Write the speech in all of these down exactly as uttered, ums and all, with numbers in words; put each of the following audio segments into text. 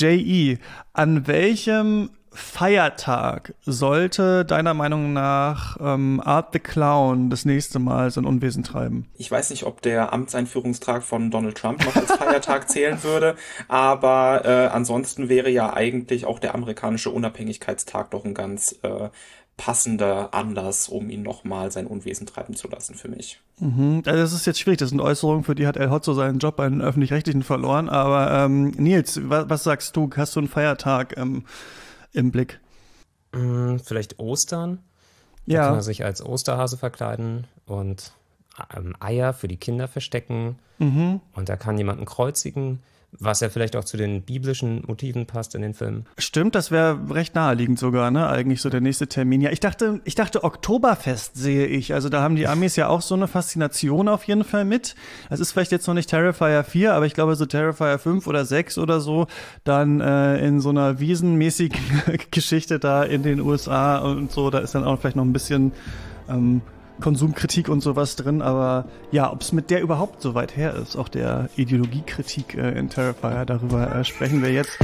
J E, an welchem Feiertag sollte deiner Meinung nach ähm, Art the Clown das nächste Mal sein Unwesen treiben? Ich weiß nicht, ob der Amtseinführungstag von Donald Trump noch als Feiertag zählen würde, aber äh, ansonsten wäre ja eigentlich auch der amerikanische Unabhängigkeitstag doch ein ganz äh, passender Anlass, um ihn nochmal sein Unwesen treiben zu lassen für mich. Mhm. Also das ist jetzt schwierig, das sind Äußerungen, für die hat El Hotzo seinen Job bei den Öffentlich-Rechtlichen verloren, aber ähm, Nils, was, was sagst du, hast du einen Feiertag ähm, im Blick? Mm, vielleicht Ostern. Da Ja. kann er sich als Osterhase verkleiden und ähm, Eier für die Kinder verstecken. Mhm. Und er kann jemanden kreuzigen, was ja vielleicht auch zu den biblischen Motiven passt in den Filmen. Stimmt, das wäre recht naheliegend sogar, ne? Eigentlich so der nächste Termin. Ja, ich dachte, ich dachte Oktoberfest sehe ich. Also da haben die Amis ja auch so eine Faszination auf jeden Fall mit. Das ist vielleicht jetzt noch nicht Terrifier vier, aber ich glaube so Terrifier fünf oder sechs oder so, dann äh, in so einer wiesenmäßigen Geschichte da in den U S A und so, da ist dann auch vielleicht noch ein bisschen ähm, Konsumkritik und sowas drin, aber ja, ob es mit der überhaupt so weit her ist, auch der Ideologiekritik äh, in Terrifier, darüber äh, sprechen wir jetzt.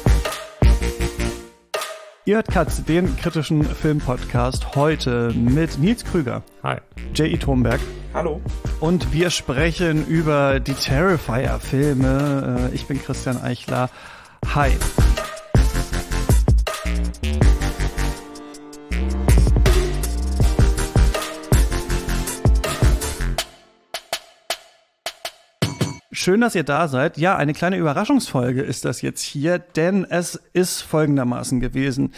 Ihr hört Katz, den kritischen Filmpodcast, heute mit Nils Krüger. Hi. J E. Thomberg. Hallo. Und wir sprechen über die Terrifier-Filme. Äh, ich bin Christian Eichler. Hi. Schön, dass ihr da seid. Ja, eine kleine Überraschungsfolge ist das jetzt hier, denn es ist folgendermaßen gewesen.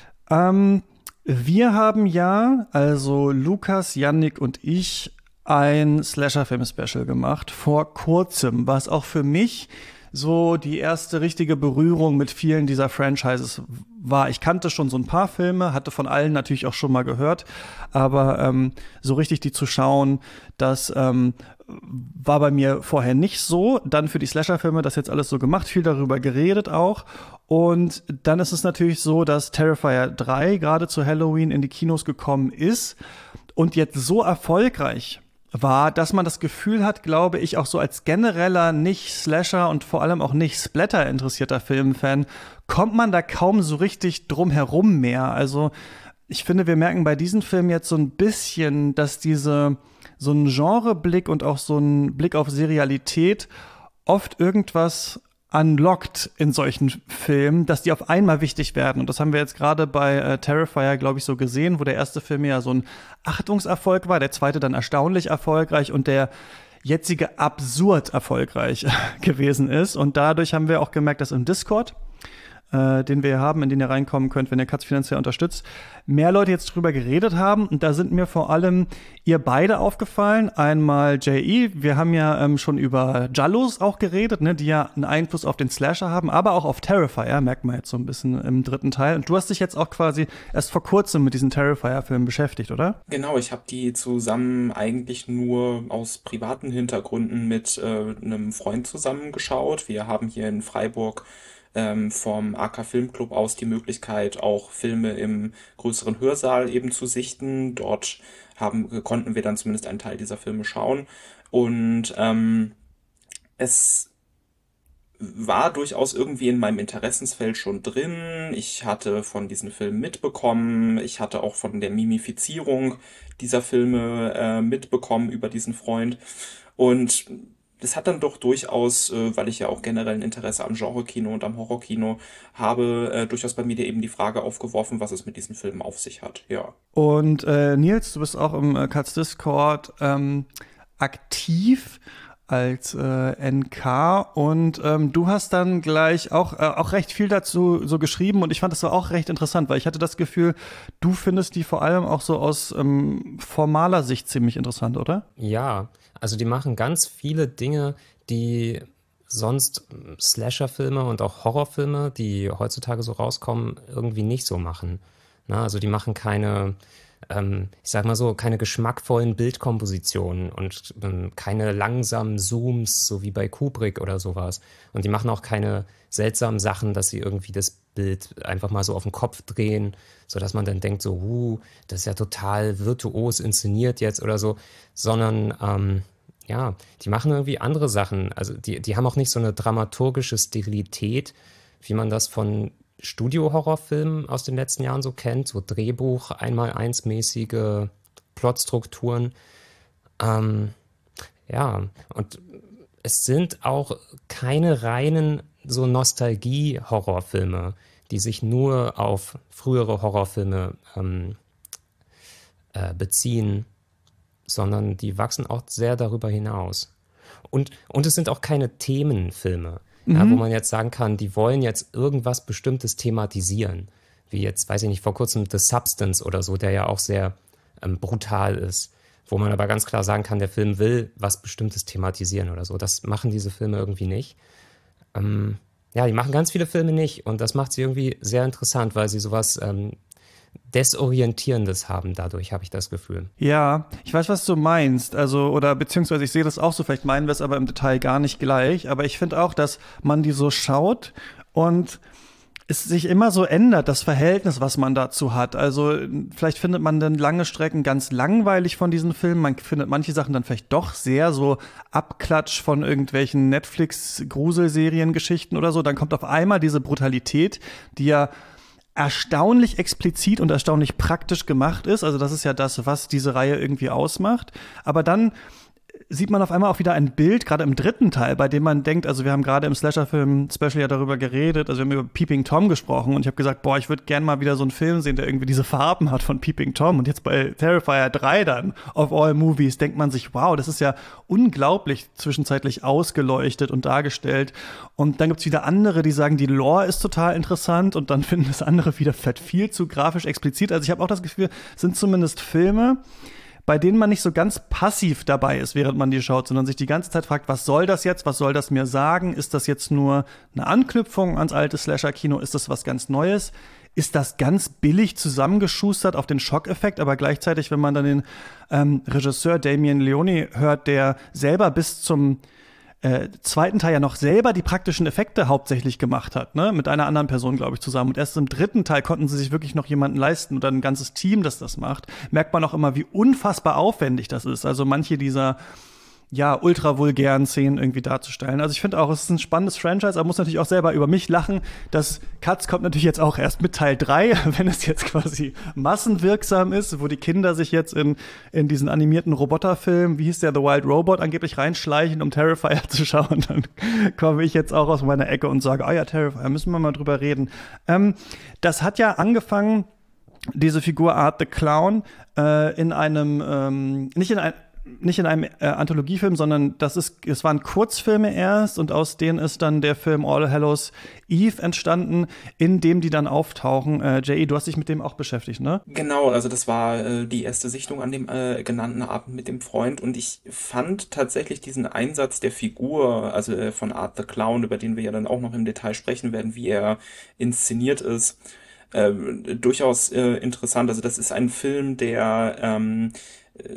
Ähm, wir haben ja, also Lukas, Yannick und ich, ein Slasher-Film-Special gemacht, vor kurzem, was auch für mich so die erste richtige Berührung mit vielen dieser Franchises war. Ich kannte schon so ein paar Filme, hatte von allen natürlich auch schon mal gehört, aber ähm, so richtig die zu schauen, das ähm, war bei mir vorher nicht so. Dann für die Slasher-Filme das jetzt alles so gemacht, viel darüber geredet auch. Und dann ist es natürlich so, dass Terrifier drei gerade zu Halloween in die Kinos gekommen ist und jetzt so erfolgreich war, dass man das Gefühl hat, glaube ich, auch so als genereller Nicht-Slasher und vor allem auch nicht Splatter-interessierter Filmfan, kommt man da kaum so richtig drum herum mehr. Also ich finde, wir merken bei diesen Filmen jetzt so ein bisschen, dass diese so ein Genreblick und auch so ein Blick auf Serialität oft irgendwas unlockt in solchen Filmen, dass die auf einmal wichtig werden. Und das haben wir jetzt gerade bei äh, Terrifier, glaube ich, so gesehen, wo der erste Film ja so ein Achtungserfolg war, der zweite dann erstaunlich erfolgreich und der jetzige absurd erfolgreich gewesen ist. Und dadurch haben wir auch gemerkt, dass im Discord, äh, den wir haben, in den ihr reinkommen könnt, wenn ihr Katz finanziell unterstützt, mehr Leute jetzt drüber geredet haben. Und da sind mir vor allem ihr beide aufgefallen. Einmal J E, wir haben ja ähm, schon über Giallos auch geredet, ne, die ja einen Einfluss auf den Slasher haben, aber auch auf Terrifier, merkt man jetzt so ein bisschen im dritten Teil. Und du hast dich jetzt auch quasi erst vor kurzem mit diesen Terrifier-Filmen beschäftigt, oder? Genau, ich habe die zusammen eigentlich nur aus privaten Hintergründen mit äh, einem Freund zusammengeschaut. Wir haben hier in Freiburg ähm, vom A K Filmclub aus die Möglichkeit, auch Filme im größeren Hörsaal eben zu sichten. Dort haben, konnten wir dann zumindest einen Teil dieser Filme schauen. Und ähm, es war durchaus irgendwie in meinem Interessensfeld schon drin. Ich hatte von diesen Filmen mitbekommen. Ich hatte auch von der Mimifizierung dieser Filme äh, mitbekommen über diesen Freund. Und das hat dann doch durchaus, äh, weil ich ja auch generell ein Interesse am Genre-Kino und am Horrorkino habe, äh, durchaus bei mir eben die Frage aufgeworfen, was es mit diesen Filmen auf sich hat. Ja. Und äh, Nils, du bist auch im äh, Katz Discord ähm, aktiv als äh, N K und ähm, du hast dann gleich auch äh, auch recht viel dazu so geschrieben und ich fand das auch recht interessant, weil ich hatte das Gefühl, du findest die vor allem auch so aus ähm, formaler Sicht ziemlich interessant, oder? Ja, also die machen ganz viele Dinge, die sonst Slasher-Filme und auch Horrorfilme, die heutzutage so rauskommen, irgendwie nicht so machen. Na, also die machen keine Ähm, ich sag mal so, keine geschmackvollen Bildkompositionen und ähm, keine langsamen Zooms, so wie bei Kubrick oder sowas. Und die machen auch keine seltsamen Sachen, dass sie irgendwie das Bild einfach mal so auf den Kopf drehen, sodass man dann denkt so, uh, das ist ja total virtuos inszeniert jetzt oder so, sondern ähm, ja, die machen irgendwie andere Sachen. Also die, die haben auch nicht so eine dramaturgische Sterilität, wie man das von Studio-Horrorfilmen aus den letzten Jahren so kennt, so Drehbuch, Einmal-Eins-mäßige Plotstrukturen. Ähm, ja, und es sind auch keine reinen so Nostalgie-Horrorfilme, die sich nur auf frühere Horrorfilme ähm, äh, beziehen, sondern die wachsen auch sehr darüber hinaus. Und, und es sind auch keine Themenfilme, mhm. ja, wo man jetzt sagen kann, die wollen jetzt irgendwas Bestimmtes thematisieren. Wie jetzt, weiß ich nicht, vor kurzem The Substance oder so, der ja auch sehr ähm, brutal ist. Wo man aber ganz klar sagen kann, der Film will was Bestimmtes thematisieren oder so. Das machen diese Filme irgendwie nicht. Ähm, ja, die machen ganz viele Filme nicht. Und das macht sie irgendwie sehr interessant, weil sie sowas ähm, Desorientierendes haben dadurch, habe ich das Gefühl. Ja, ich weiß, was du meinst. Also, oder beziehungsweise ich sehe das auch so, vielleicht meinen wir es aber im Detail gar nicht gleich. Aber ich finde auch, dass man die so schaut und es sich immer so ändert, das Verhältnis, was man dazu hat. Also vielleicht findet man dann lange Strecken ganz langweilig von diesen Filmen. Man findet manche Sachen dann vielleicht doch sehr so Abklatsch von irgendwelchen Netflix-Gruselserien-Geschichten oder so. Dann kommt auf einmal diese Brutalität, die ja erstaunlich explizit und erstaunlich praktisch gemacht ist. Also das ist ja das, was diese Reihe irgendwie ausmacht. Aber dann sieht man auf einmal auch wieder ein Bild, gerade im dritten Teil, bei dem man denkt, also wir haben gerade im Slasher-Film-Special ja darüber geredet, also wir haben über Peeping Tom gesprochen und ich habe gesagt, boah, ich würde gerne mal wieder so einen Film sehen, der irgendwie diese Farben hat von Peeping Tom. Und jetzt bei Terrifier drei dann, of all movies, denkt man sich, wow, das ist ja unglaublich zwischenzeitlich ausgeleuchtet und dargestellt. Und dann gibt's wieder andere, die sagen, die Lore ist total interessant und dann finden das andere wieder vielleicht viel zu grafisch explizit. Also ich habe auch das Gefühl, es sind zumindest Filme, bei denen man nicht so ganz passiv dabei ist, während man die schaut, sondern sich die ganze Zeit fragt, was soll das jetzt, was soll das mir sagen? Ist das jetzt nur eine Anknüpfung ans alte Slasher-Kino? Ist das was ganz Neues? Ist das ganz billig zusammengeschustert auf den Schockeffekt? Aber gleichzeitig, wenn man dann den ähm, Regisseur Damien Leone hört, der selber bis zum Äh, zweiten Teil ja noch selber die praktischen Effekte hauptsächlich gemacht hat, ne, mit einer anderen Person, glaube ich, zusammen. Und erst im dritten Teil konnten sie sich wirklich noch jemanden leisten oder ein ganzes Team, das das macht. Merkt man auch immer, wie unfassbar aufwendig das ist. Also manche dieser ja, ultra vulgären Szenen irgendwie darzustellen. Also ich finde auch, es ist ein spannendes Franchise, aber muss natürlich auch selber über mich lachen. Das Katz kommt natürlich jetzt auch erst mit Teil drei, wenn es jetzt quasi massenwirksam ist, wo die Kinder sich jetzt in, in diesen animierten Roboterfilm, wie hieß der, The Wild Robot, angeblich reinschleichen, um Terrifier zu schauen. Dann komme ich jetzt auch aus meiner Ecke und sage, ah ja, Terrifier, müssen wir mal drüber reden. Ähm, das hat ja angefangen, diese Figur Art the Clown, äh, in einem, ähm, nicht in einem, nicht in einem äh, Anthologiefilm, sondern das ist, es waren Kurzfilme erst und aus denen ist dann der Film All Hallows Eve entstanden, in dem die dann auftauchen. Äh, J E, du hast dich mit dem auch beschäftigt, ne? Genau, also das war äh, die erste Sichtung an dem äh, genannten Abend mit dem Freund und ich fand tatsächlich diesen Einsatz der Figur, also äh, von Art the Clown, über den wir ja dann auch noch im Detail sprechen werden, wie er inszeniert ist, äh, durchaus äh, interessant. Also das ist ein Film, der ähm, äh,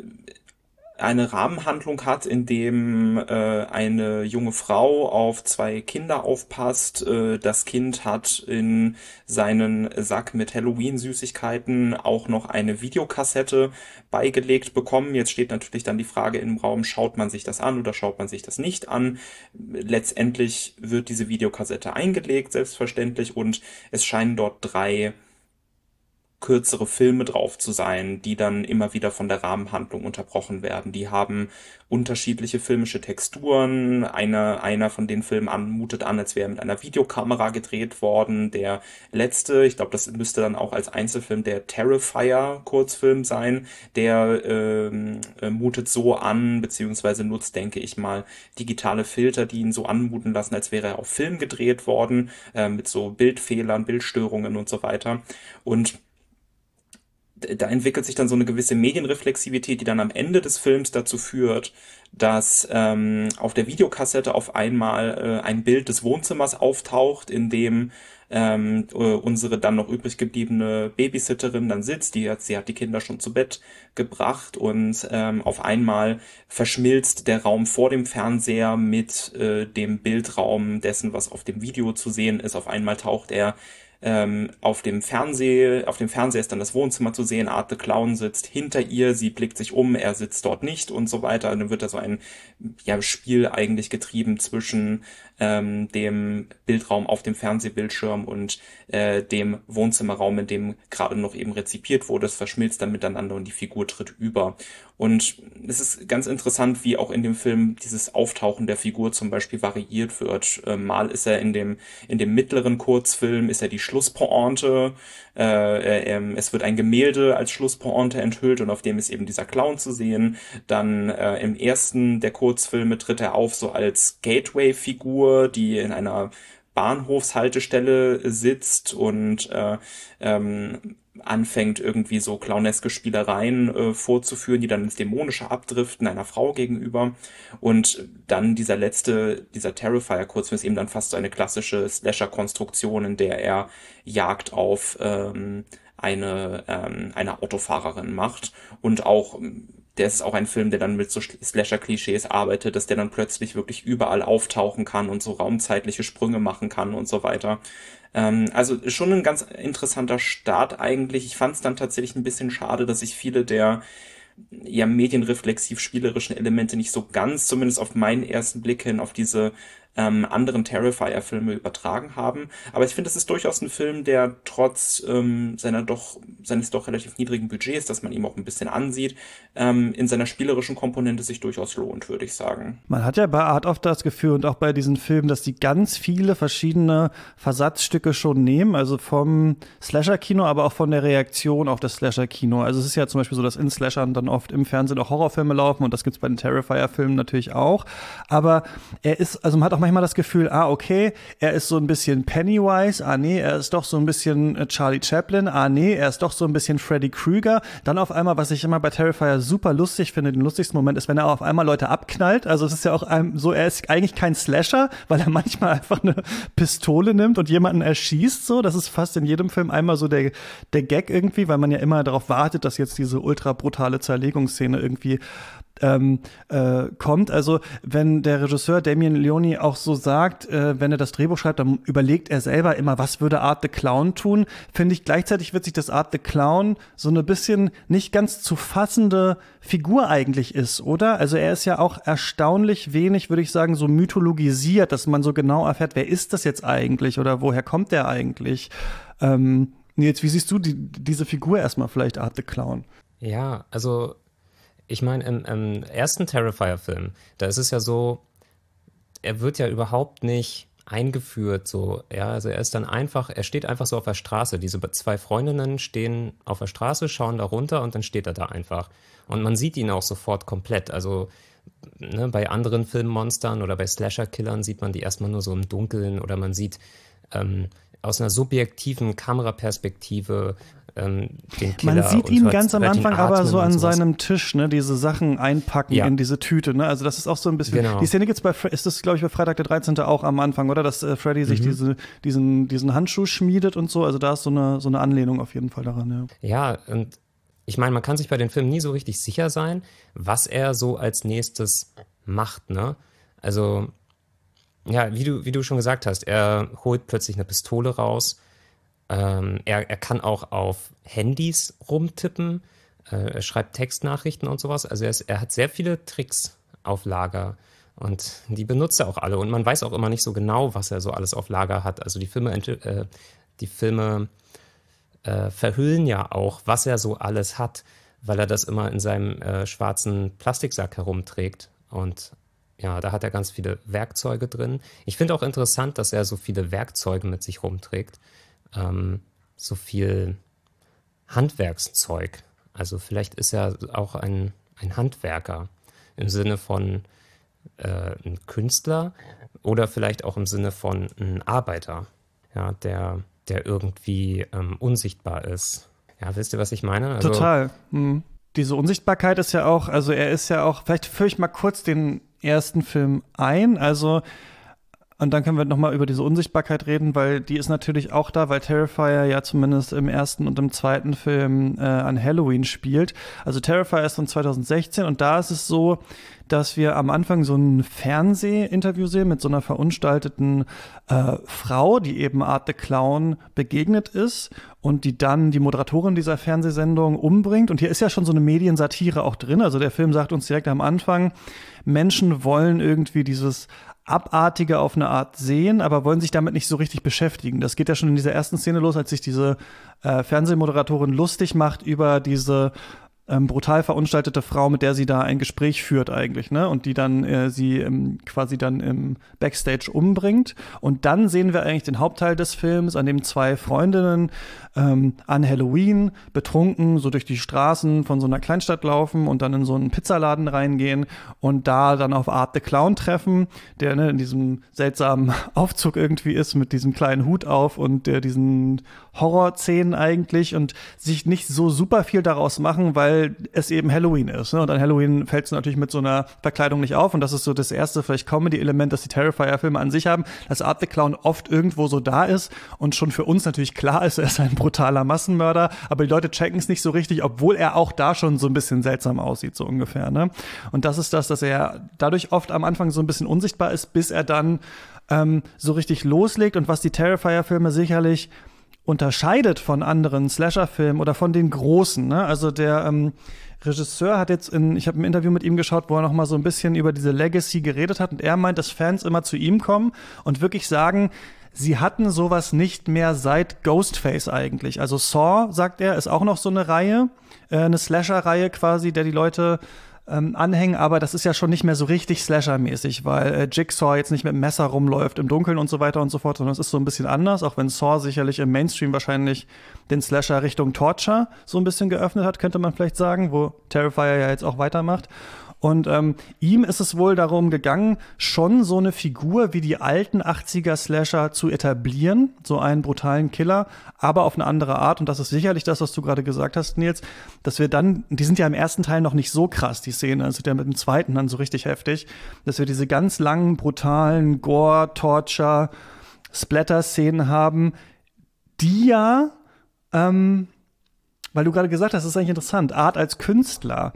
eine Rahmenhandlung hat, in dem äh, eine junge Frau auf zwei Kinder aufpasst. Äh, das Kind hat in seinen Sack mit Halloween-Süßigkeiten auch noch eine Videokassette beigelegt bekommen. Jetzt steht natürlich dann die Frage im Raum, schaut man sich das an oder schaut man sich das nicht an? Letztendlich wird diese Videokassette eingelegt, selbstverständlich, und es scheinen dort drei kürzere Filme drauf zu sein, die dann immer wieder von der Rahmenhandlung unterbrochen werden. Die haben unterschiedliche filmische Texturen. Einer, einer von den Filmen an, mutet an, als wäre mit einer Videokamera gedreht worden. Der letzte, ich glaube, das müsste dann auch als Einzelfilm der Terrifier-Kurzfilm sein, der ähm, äh, mutet so an, beziehungsweise nutzt, denke ich mal, digitale Filter, die ihn so anmuten lassen, als wäre er auf Film gedreht worden, äh, mit so Bildfehlern, Bildstörungen und so weiter. Und da entwickelt sich dann so eine gewisse Medienreflexivität, die dann am Ende des Films dazu führt, dass ähm, auf der Videokassette auf einmal äh, ein Bild des Wohnzimmers auftaucht, in dem ähm, äh, unsere dann noch übrig gebliebene Babysitterin dann sitzt. Die hat, sie hat die Kinder schon zu Bett gebracht und ähm, auf einmal verschmilzt der Raum vor dem Fernseher mit äh, dem Bildraum dessen, was auf dem Video zu sehen ist. Auf einmal taucht er Ähm, auf dem Fernseher, auf dem Fernseher ist dann das Wohnzimmer zu sehen, Art the Clown sitzt hinter ihr, sie blickt sich um, er sitzt dort nicht und so weiter. Und dann wird da so ein ja, Spiel eigentlich getrieben zwischen ähm, dem Bildraum auf dem Fernsehbildschirm und äh, dem Wohnzimmerraum, in dem gerade noch eben rezipiert wurde. Es verschmilzt dann miteinander und die Figur tritt über. Und es ist ganz interessant, wie auch in dem Film dieses Auftauchen der Figur zum Beispiel variiert wird. Äh, mal ist er in dem in dem mittleren Kurzfilm ist er die Schlusspointe. Äh, äh, es wird ein Gemälde als Schlusspointe enthüllt und auf dem ist eben dieser Clown zu sehen. Dann äh, im ersten der Kurzfilme tritt er auf so als Gateway-Figur, die in einer Bahnhofshaltestelle sitzt und äh, ähm, anfängt irgendwie so clowneske Spielereien äh, vorzuführen, die dann ins Dämonische abdriften, einer Frau gegenüber. Und dann dieser letzte, dieser Terrifier-Kurzfilm ist eben dann fast so eine klassische Slasher-Konstruktion, in der er Jagd auf ähm, eine, ähm, eine Autofahrerin macht. Und auch, der ist auch ein Film, der dann mit so Slasher-Klischees arbeitet, dass der dann plötzlich wirklich überall auftauchen kann und so raumzeitliche Sprünge machen kann und so weiter. Ähm, also schon ein ganz interessanter Start eigentlich. Ich fand es dann tatsächlich ein bisschen schade, dass sich viele der ja medienreflexiv spielerischen Elemente nicht so ganz, zumindest auf meinen ersten Blick hin, auf diese ähm, anderen Terrifier-Filme übertragen haben. Aber ich finde, es ist durchaus ein Film, der trotz ähm, seiner doch seines doch relativ niedrigen Budgets, das man ihm auch ein bisschen ansieht, ähm, in seiner spielerischen Komponente sich durchaus lohnt, würde ich sagen. Man hat ja bei Art of das Gefühl und auch bei diesen Filmen, dass die ganz viele verschiedene Versatzstücke schon nehmen, also vom Slasher-Kino, aber auch von der Reaktion auf das Slasher-Kino. Also es ist ja zum Beispiel so, dass in Slashern dann oft im Fernsehen auch Horrorfilme laufen und das gibt's bei den Terrifier-Filmen natürlich auch. Aber er ist, also man hat auch manchmal das Gefühl, ah, okay, er ist so ein bisschen Pennywise, ah, nee, er ist doch so ein bisschen Charlie Chaplin, ah, nee, er ist doch so ein bisschen Freddy Krueger. Dann auf einmal, was ich immer bei Terrifier super lustig finde, den lustigsten Moment ist, wenn er auf einmal Leute abknallt. Also es ist ja auch ein, so, er ist eigentlich kein Slasher, weil er manchmal einfach eine Pistole nimmt und jemanden erschießt, so. Das ist fast in jedem Film einmal so der, der Gag irgendwie, weil man ja immer darauf wartet, dass jetzt diese ultra brutale Zerlegungsszene irgendwie Ähm, äh, kommt. Also wenn der Regisseur Damien Leone auch so sagt, äh, wenn er das Drehbuch schreibt, dann überlegt er selber immer, was würde Art the Clown tun, finde ich gleichzeitig witzig, dass Art the Clown so eine bisschen nicht ganz zu fassende Figur eigentlich ist, oder? Also er ist ja auch erstaunlich wenig, würde ich sagen, so mythologisiert, dass man so genau erfährt, wer ist das jetzt eigentlich oder woher kommt der eigentlich? Ähm, Nils, wie siehst du die, diese Figur erstmal vielleicht, Art the Clown? Ja, also ich meine, im, im ersten Terrifier-Film, da ist es ja so, er wird ja überhaupt nicht eingeführt, so, ja, also er ist dann einfach, er steht einfach so auf der Straße. Diese zwei Freundinnen stehen auf der Straße, schauen da runter und dann steht er da einfach. Und man sieht ihn auch sofort komplett. Also ne, bei anderen Filmmonstern oder bei Slasher-Killern sieht man die erstmal nur so im Dunkeln oder man sieht ähm, aus einer subjektiven Kameraperspektive ähm, den Killer. Man sieht ihn ganz am Anfang aber so an sowas. seinem Tisch, ne, diese Sachen einpacken ja. in diese Tüte, ne, also das ist auch so ein bisschen, genau. Die Szene gibt's bei, ist das glaube ich bei Freitag der dreizehnte auch am Anfang, oder, dass äh, Freddy sich mhm. diese, diesen, diesen Handschuh schmiedet und so, also da ist so eine, so eine Anlehnung auf jeden Fall daran, ja. Ja, und ich meine, man kann sich bei den Filmen nie so richtig sicher sein, was er so als nächstes macht, ne, also ja, wie du, wie du schon gesagt hast, er holt plötzlich eine Pistole raus. Ähm, er, er kann auch auf Handys rumtippen. Äh, er schreibt Textnachrichten und sowas. Also er, ist, er hat sehr viele Tricks auf Lager. Und die benutzt er auch alle. Und man weiß auch immer nicht so genau, was er so alles auf Lager hat. Also die Filme, äh, die Filme äh, verhüllen ja auch, was er so alles hat, weil er das immer in seinem äh, schwarzen Plastiksack herumträgt. Und ja, da hat er ganz viele Werkzeuge drin. Ich finde auch interessant, dass er so viele Werkzeuge mit sich rumträgt. Ähm, so viel Handwerkszeug. Also vielleicht ist er auch ein, ein Handwerker im Sinne von äh, ein Künstler oder vielleicht auch im Sinne von ein Arbeiter, ja, der, der irgendwie ähm, unsichtbar ist. Ja, wisst ihr, was ich meine? Also, total. Mhm. Diese Unsichtbarkeit ist ja auch, also er ist ja auch, vielleicht führe ich mal kurz den ersten Film ein, also und dann können wir nochmal über diese Unsichtbarkeit reden, weil die ist natürlich auch da, weil Terrifier ja zumindest im ersten und im zweiten Film äh, an Halloween spielt. Also Terrifier ist von zwanzig sechzehn und da ist es so, dass wir am Anfang so ein Fernsehinterview sehen mit so einer verunstalteten äh, Frau, die eben Art the Clown begegnet ist und die dann die Moderatorin dieser Fernsehsendung umbringt. Und hier ist ja schon so eine Mediensatire auch drin. Also der Film sagt uns direkt am Anfang, Menschen wollen irgendwie dieses Abartige auf eine Art sehen, aber wollen sich damit nicht so richtig beschäftigen. Das geht ja schon in dieser ersten Szene los, als sich diese äh, Fernsehmoderatorin lustig macht über diese ähm, brutal verunstaltete Frau, mit der sie da ein Gespräch führt eigentlich, ne? Und die dann äh, sie ähm, quasi dann im Backstage umbringt. Und dann sehen wir eigentlich den Hauptteil des Films, an dem zwei Freundinnen ähm, an Halloween betrunken so durch die Straßen von so einer Kleinstadt laufen und dann in so einen Pizzaladen reingehen und da dann auf Art the Clown treffen, der ne, in diesem seltsamen Aufzug irgendwie ist mit diesem kleinen Hut auf und der diesen Horrorszenen eigentlich und sich nicht so super viel daraus machen, weil es eben Halloween ist. Ne? Und an Halloween fällt es natürlich mit so einer Verkleidung nicht auf und das ist so das erste vielleicht Comedy-Element, das die Terrifier-Filme an sich haben, dass Art the Clown oft irgendwo so da ist und schon für uns natürlich klar ist, er ist ein brutaler Massenmörder, aber die Leute checken es nicht so richtig, obwohl er auch da schon so ein bisschen seltsam aussieht, so ungefähr. Ne? Und das ist das, dass er dadurch oft am Anfang so ein bisschen unsichtbar ist, bis er dann ähm, so richtig loslegt und was die Terrifier-Filme sicherlich unterscheidet von anderen Slasher-Filmen oder von den großen. Ne? Also der ähm, Regisseur hat jetzt in, ich habe ein Interview mit ihm geschaut, wo er noch mal so ein bisschen über diese Legacy geredet hat und er meint, dass Fans immer zu ihm kommen und wirklich sagen, sie hatten sowas nicht mehr seit Ghostface eigentlich. Also Saw, sagt er, ist auch noch so eine Reihe, äh, eine Slasher-Reihe quasi, der die Leute ähm, anhängen, aber das ist ja schon nicht mehr so richtig Slasher-mäßig, weil äh, Jigsaw jetzt nicht mit dem Messer rumläuft im Dunkeln und so weiter und so fort, sondern es ist so ein bisschen anders, auch wenn Saw sicherlich im Mainstream wahrscheinlich den Slasher Richtung Torture so ein bisschen geöffnet hat, könnte man vielleicht sagen, wo Terrifier ja jetzt auch weitermacht. Und ähm, ihm ist es wohl darum gegangen, schon so eine Figur wie die alten achtziger-Slasher zu etablieren, so einen brutalen Killer, aber auf eine andere Art. Und das ist sicherlich das, was du gerade gesagt hast, Nils, dass wir dann, die sind ja im ersten Teil noch nicht so krass, die Szene, also der mit dem zweiten dann so richtig heftig, dass wir diese ganz langen, brutalen Gore, Torture, Splatter-Szenen haben, die ja, ähm, weil du gerade gesagt hast, das ist eigentlich interessant, Art als Künstler.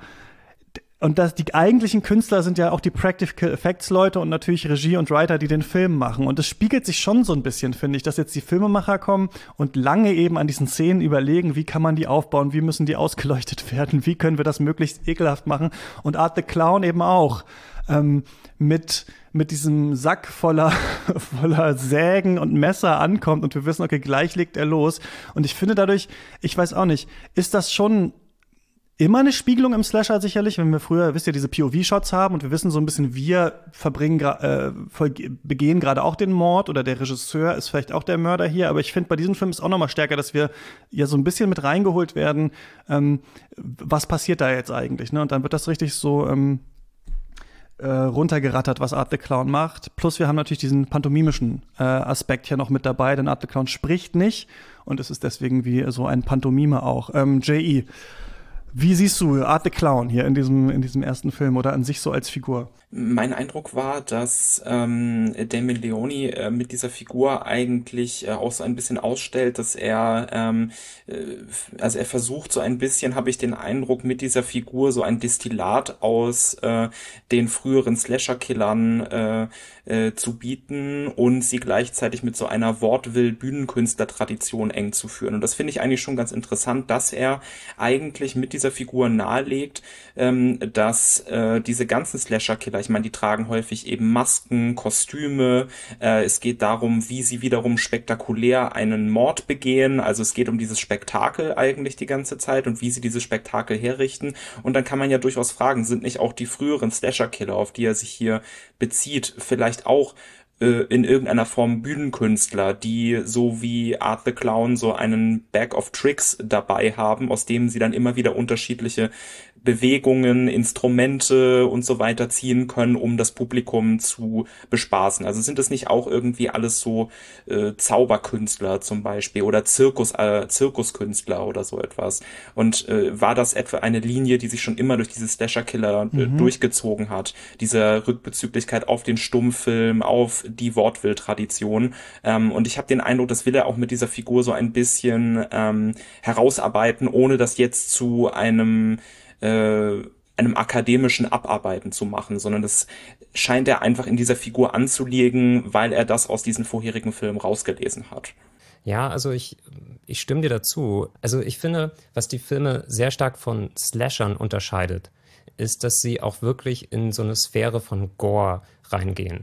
Und das, die eigentlichen Künstler sind ja auch die Practical Effects Leute und natürlich Regie und Writer, die den Film machen. Und es spiegelt sich schon so ein bisschen, finde ich, dass jetzt die Filmemacher kommen und lange eben an diesen Szenen überlegen, wie kann man die aufbauen, wie müssen die ausgeleuchtet werden, wie können wir das möglichst ekelhaft machen. Und Art the Clown eben auch. Ähm, mit, mit diesem Sack voller, voller Sägen und Messer ankommt und wir wissen, okay, gleich legt er los. Und ich finde dadurch, ich weiß auch nicht, ist das schon immer eine Spiegelung im Slasher sicherlich, wenn wir früher, wisst ihr, diese P O V-Shots haben und wir wissen so ein bisschen, wir verbringen, äh, begehen gerade auch den Mord oder der Regisseur ist vielleicht auch der Mörder hier, aber ich finde, bei diesem Film ist auch noch mal stärker, dass wir ja so ein bisschen mit reingeholt werden, ähm, was passiert da jetzt eigentlich, ne? Und dann wird das richtig so ähm, äh, runtergerattert, was Art the Clown macht. Plus wir haben natürlich diesen pantomimischen äh, Aspekt hier noch mit dabei, denn Art the Clown spricht nicht und es ist deswegen wie so ein Pantomime auch. Ähm, J E, wie siehst du Art the Clown hier in diesem, in diesem ersten Film oder an sich so als Figur? Mein Eindruck war, dass ähm, Damien Leone äh, mit dieser Figur eigentlich äh, auch so ein bisschen ausstellt, dass er, ähm, äh, also er versucht so ein bisschen, habe ich den Eindruck, mit dieser Figur so ein Destillat aus äh, den früheren Slasher-Killern äh, äh, zu bieten und sie gleichzeitig mit so einer Wortwill-Bühnenkünstler-Tradition eng zu führen. Und das finde ich eigentlich schon ganz interessant, dass er eigentlich mit dieser Figur nahelegt, ähm, dass äh, diese ganzen Slasher-Killer, ich meine, die tragen häufig eben Masken, Kostüme. Äh, es geht darum, wie sie wiederum spektakulär einen Mord begehen. Also es geht um dieses Spektakel eigentlich die ganze Zeit und wie sie dieses Spektakel herrichten. Und dann kann man ja durchaus fragen, sind nicht auch die früheren Slasher-Killer, auf die er sich hier bezieht, vielleicht auch äh, in irgendeiner Form Bühnenkünstler, die so wie Art the Clown so einen Bag of Tricks dabei haben, aus dem sie dann immer wieder unterschiedliche Bewegungen, Instrumente und so weiter ziehen können, um das Publikum zu bespaßen. Also sind das nicht auch irgendwie alles so äh, Zauberkünstler zum Beispiel oder Zirkus, äh, Zirkuskünstler oder so etwas? Und äh, war das etwa eine Linie, die sich schon immer durch diese Slasher-Killer äh, mhm. durchgezogen hat? Diese Rückbezüglichkeit auf den Stummfilm, auf die Wortwill-Tradition. Ähm, und ich habe den Eindruck, das will er auch mit dieser Figur so ein bisschen ähm, herausarbeiten, ohne das jetzt zu einem Äh, einem akademischen Abarbeiten zu machen, sondern das scheint er einfach in dieser Figur anzulegen, weil er das aus diesen vorherigen Filmen rausgelesen hat. Ja, also ich, ich stimme dir dazu. Also ich finde, was die Filme sehr stark von Slashern unterscheidet, ist, dass sie auch wirklich in so eine Sphäre von Gore reingehen,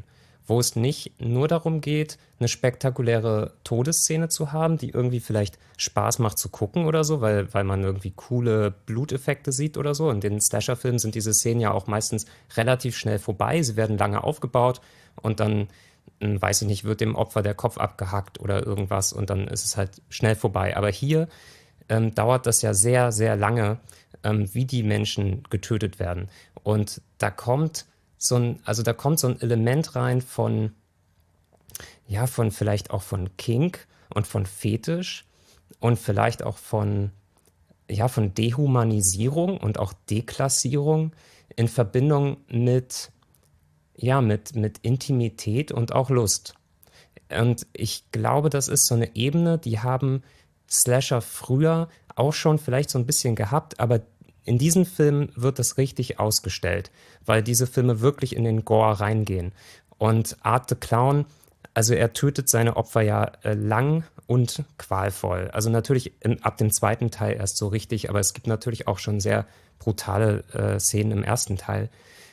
wo es nicht nur darum geht, eine spektakuläre Todesszene zu haben, die irgendwie vielleicht Spaß macht zu gucken oder so, weil, weil man irgendwie coole Bluteffekte sieht oder so. In den Slasher-Filmen sind diese Szenen ja auch meistens relativ schnell vorbei. Sie werden lange aufgebaut und dann, weiß ich nicht, wird dem Opfer der Kopf abgehackt oder irgendwas und dann ist es halt schnell vorbei. Aber hier ähm, dauert das ja sehr, sehr lange, ähm, wie die Menschen getötet werden. Und da kommt so ein, also da kommt so ein Element rein von, ja, von vielleicht auch von Kink und von Fetisch und vielleicht auch von, ja, von Dehumanisierung und auch Deklassierung in Verbindung mit, ja, mit, mit Intimität und auch Lust. Und ich glaube, das ist so eine Ebene, die haben Slasher früher auch schon vielleicht so ein bisschen gehabt, aber in diesen Filmen wird das richtig ausgestellt, weil diese Filme wirklich in den Gore reingehen. Und Art the Clown, also er tötet seine Opfer ja äh, lang und qualvoll. Also natürlich in, ab dem zweiten Teil erst so richtig, aber es gibt natürlich auch schon sehr brutale äh, Szenen im ersten Teil.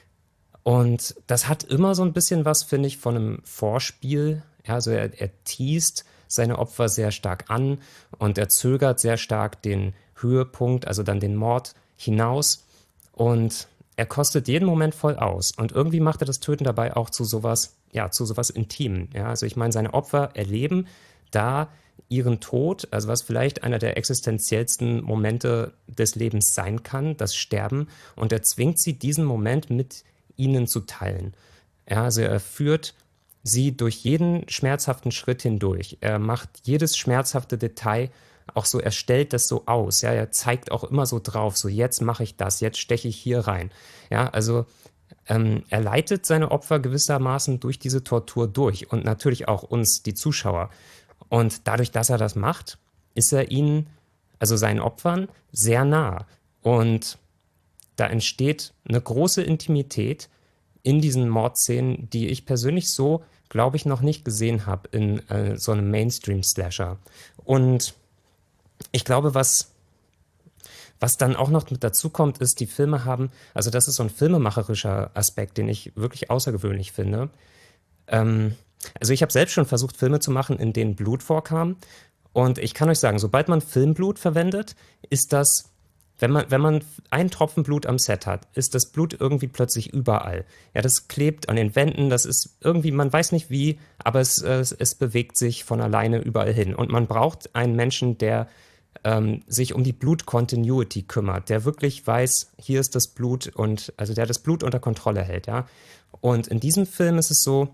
Und das hat immer so ein bisschen was, finde ich, von einem Vorspiel. Ja, also er, er teast seine Opfer sehr stark an und er zögert sehr stark den Höhepunkt, also dann den Mord hinaus und er kostet jeden Moment voll aus und irgendwie macht er das Töten dabei auch zu sowas, ja, zu sowas Intimen. Ja, also ich meine, seine Opfer erleben da ihren Tod, also was vielleicht einer der existenziellsten Momente des Lebens sein kann, das Sterben, und er zwingt sie, diesen Moment mit ihnen zu teilen. Ja, also er führt sie durch jeden schmerzhaften Schritt hindurch. Er macht jedes schmerzhafte Detail auch so, er stellt das so aus, ja, er zeigt auch immer so drauf, so jetzt mache ich das, jetzt steche ich hier rein. Ja, also ähm, er leitet seine Opfer gewissermaßen durch diese Tortur durch und natürlich auch uns, die Zuschauer. Und dadurch, dass er das macht, ist er ihnen, also seinen Opfern, sehr nah. Und da entsteht eine große Intimität in diesen Mordszenen, die ich persönlich so, glaube ich, noch nicht gesehen habe in äh, so einem Mainstream-Slasher. Und ich glaube, was, was dann auch noch mit dazu kommt, ist, die Filme haben, also das ist so ein filmemacherischer Aspekt, den ich wirklich außergewöhnlich finde. Ähm, also ich habe selbst schon versucht, Filme zu machen, in denen Blut vorkam. Und ich kann euch sagen, sobald man Filmblut verwendet, ist das, wenn man, wenn man einen Tropfen Blut am Set hat, ist das Blut irgendwie plötzlich überall. Ja, das klebt an den Wänden, das ist irgendwie, man weiß nicht wie, aber es, es, es bewegt sich von alleine überall hin. Und man braucht einen Menschen, der ähm, sich um die Blut-Continuity kümmert, der wirklich weiß, hier ist das Blut und, also der das Blut unter Kontrolle hält, ja. Und in diesem Film ist es so,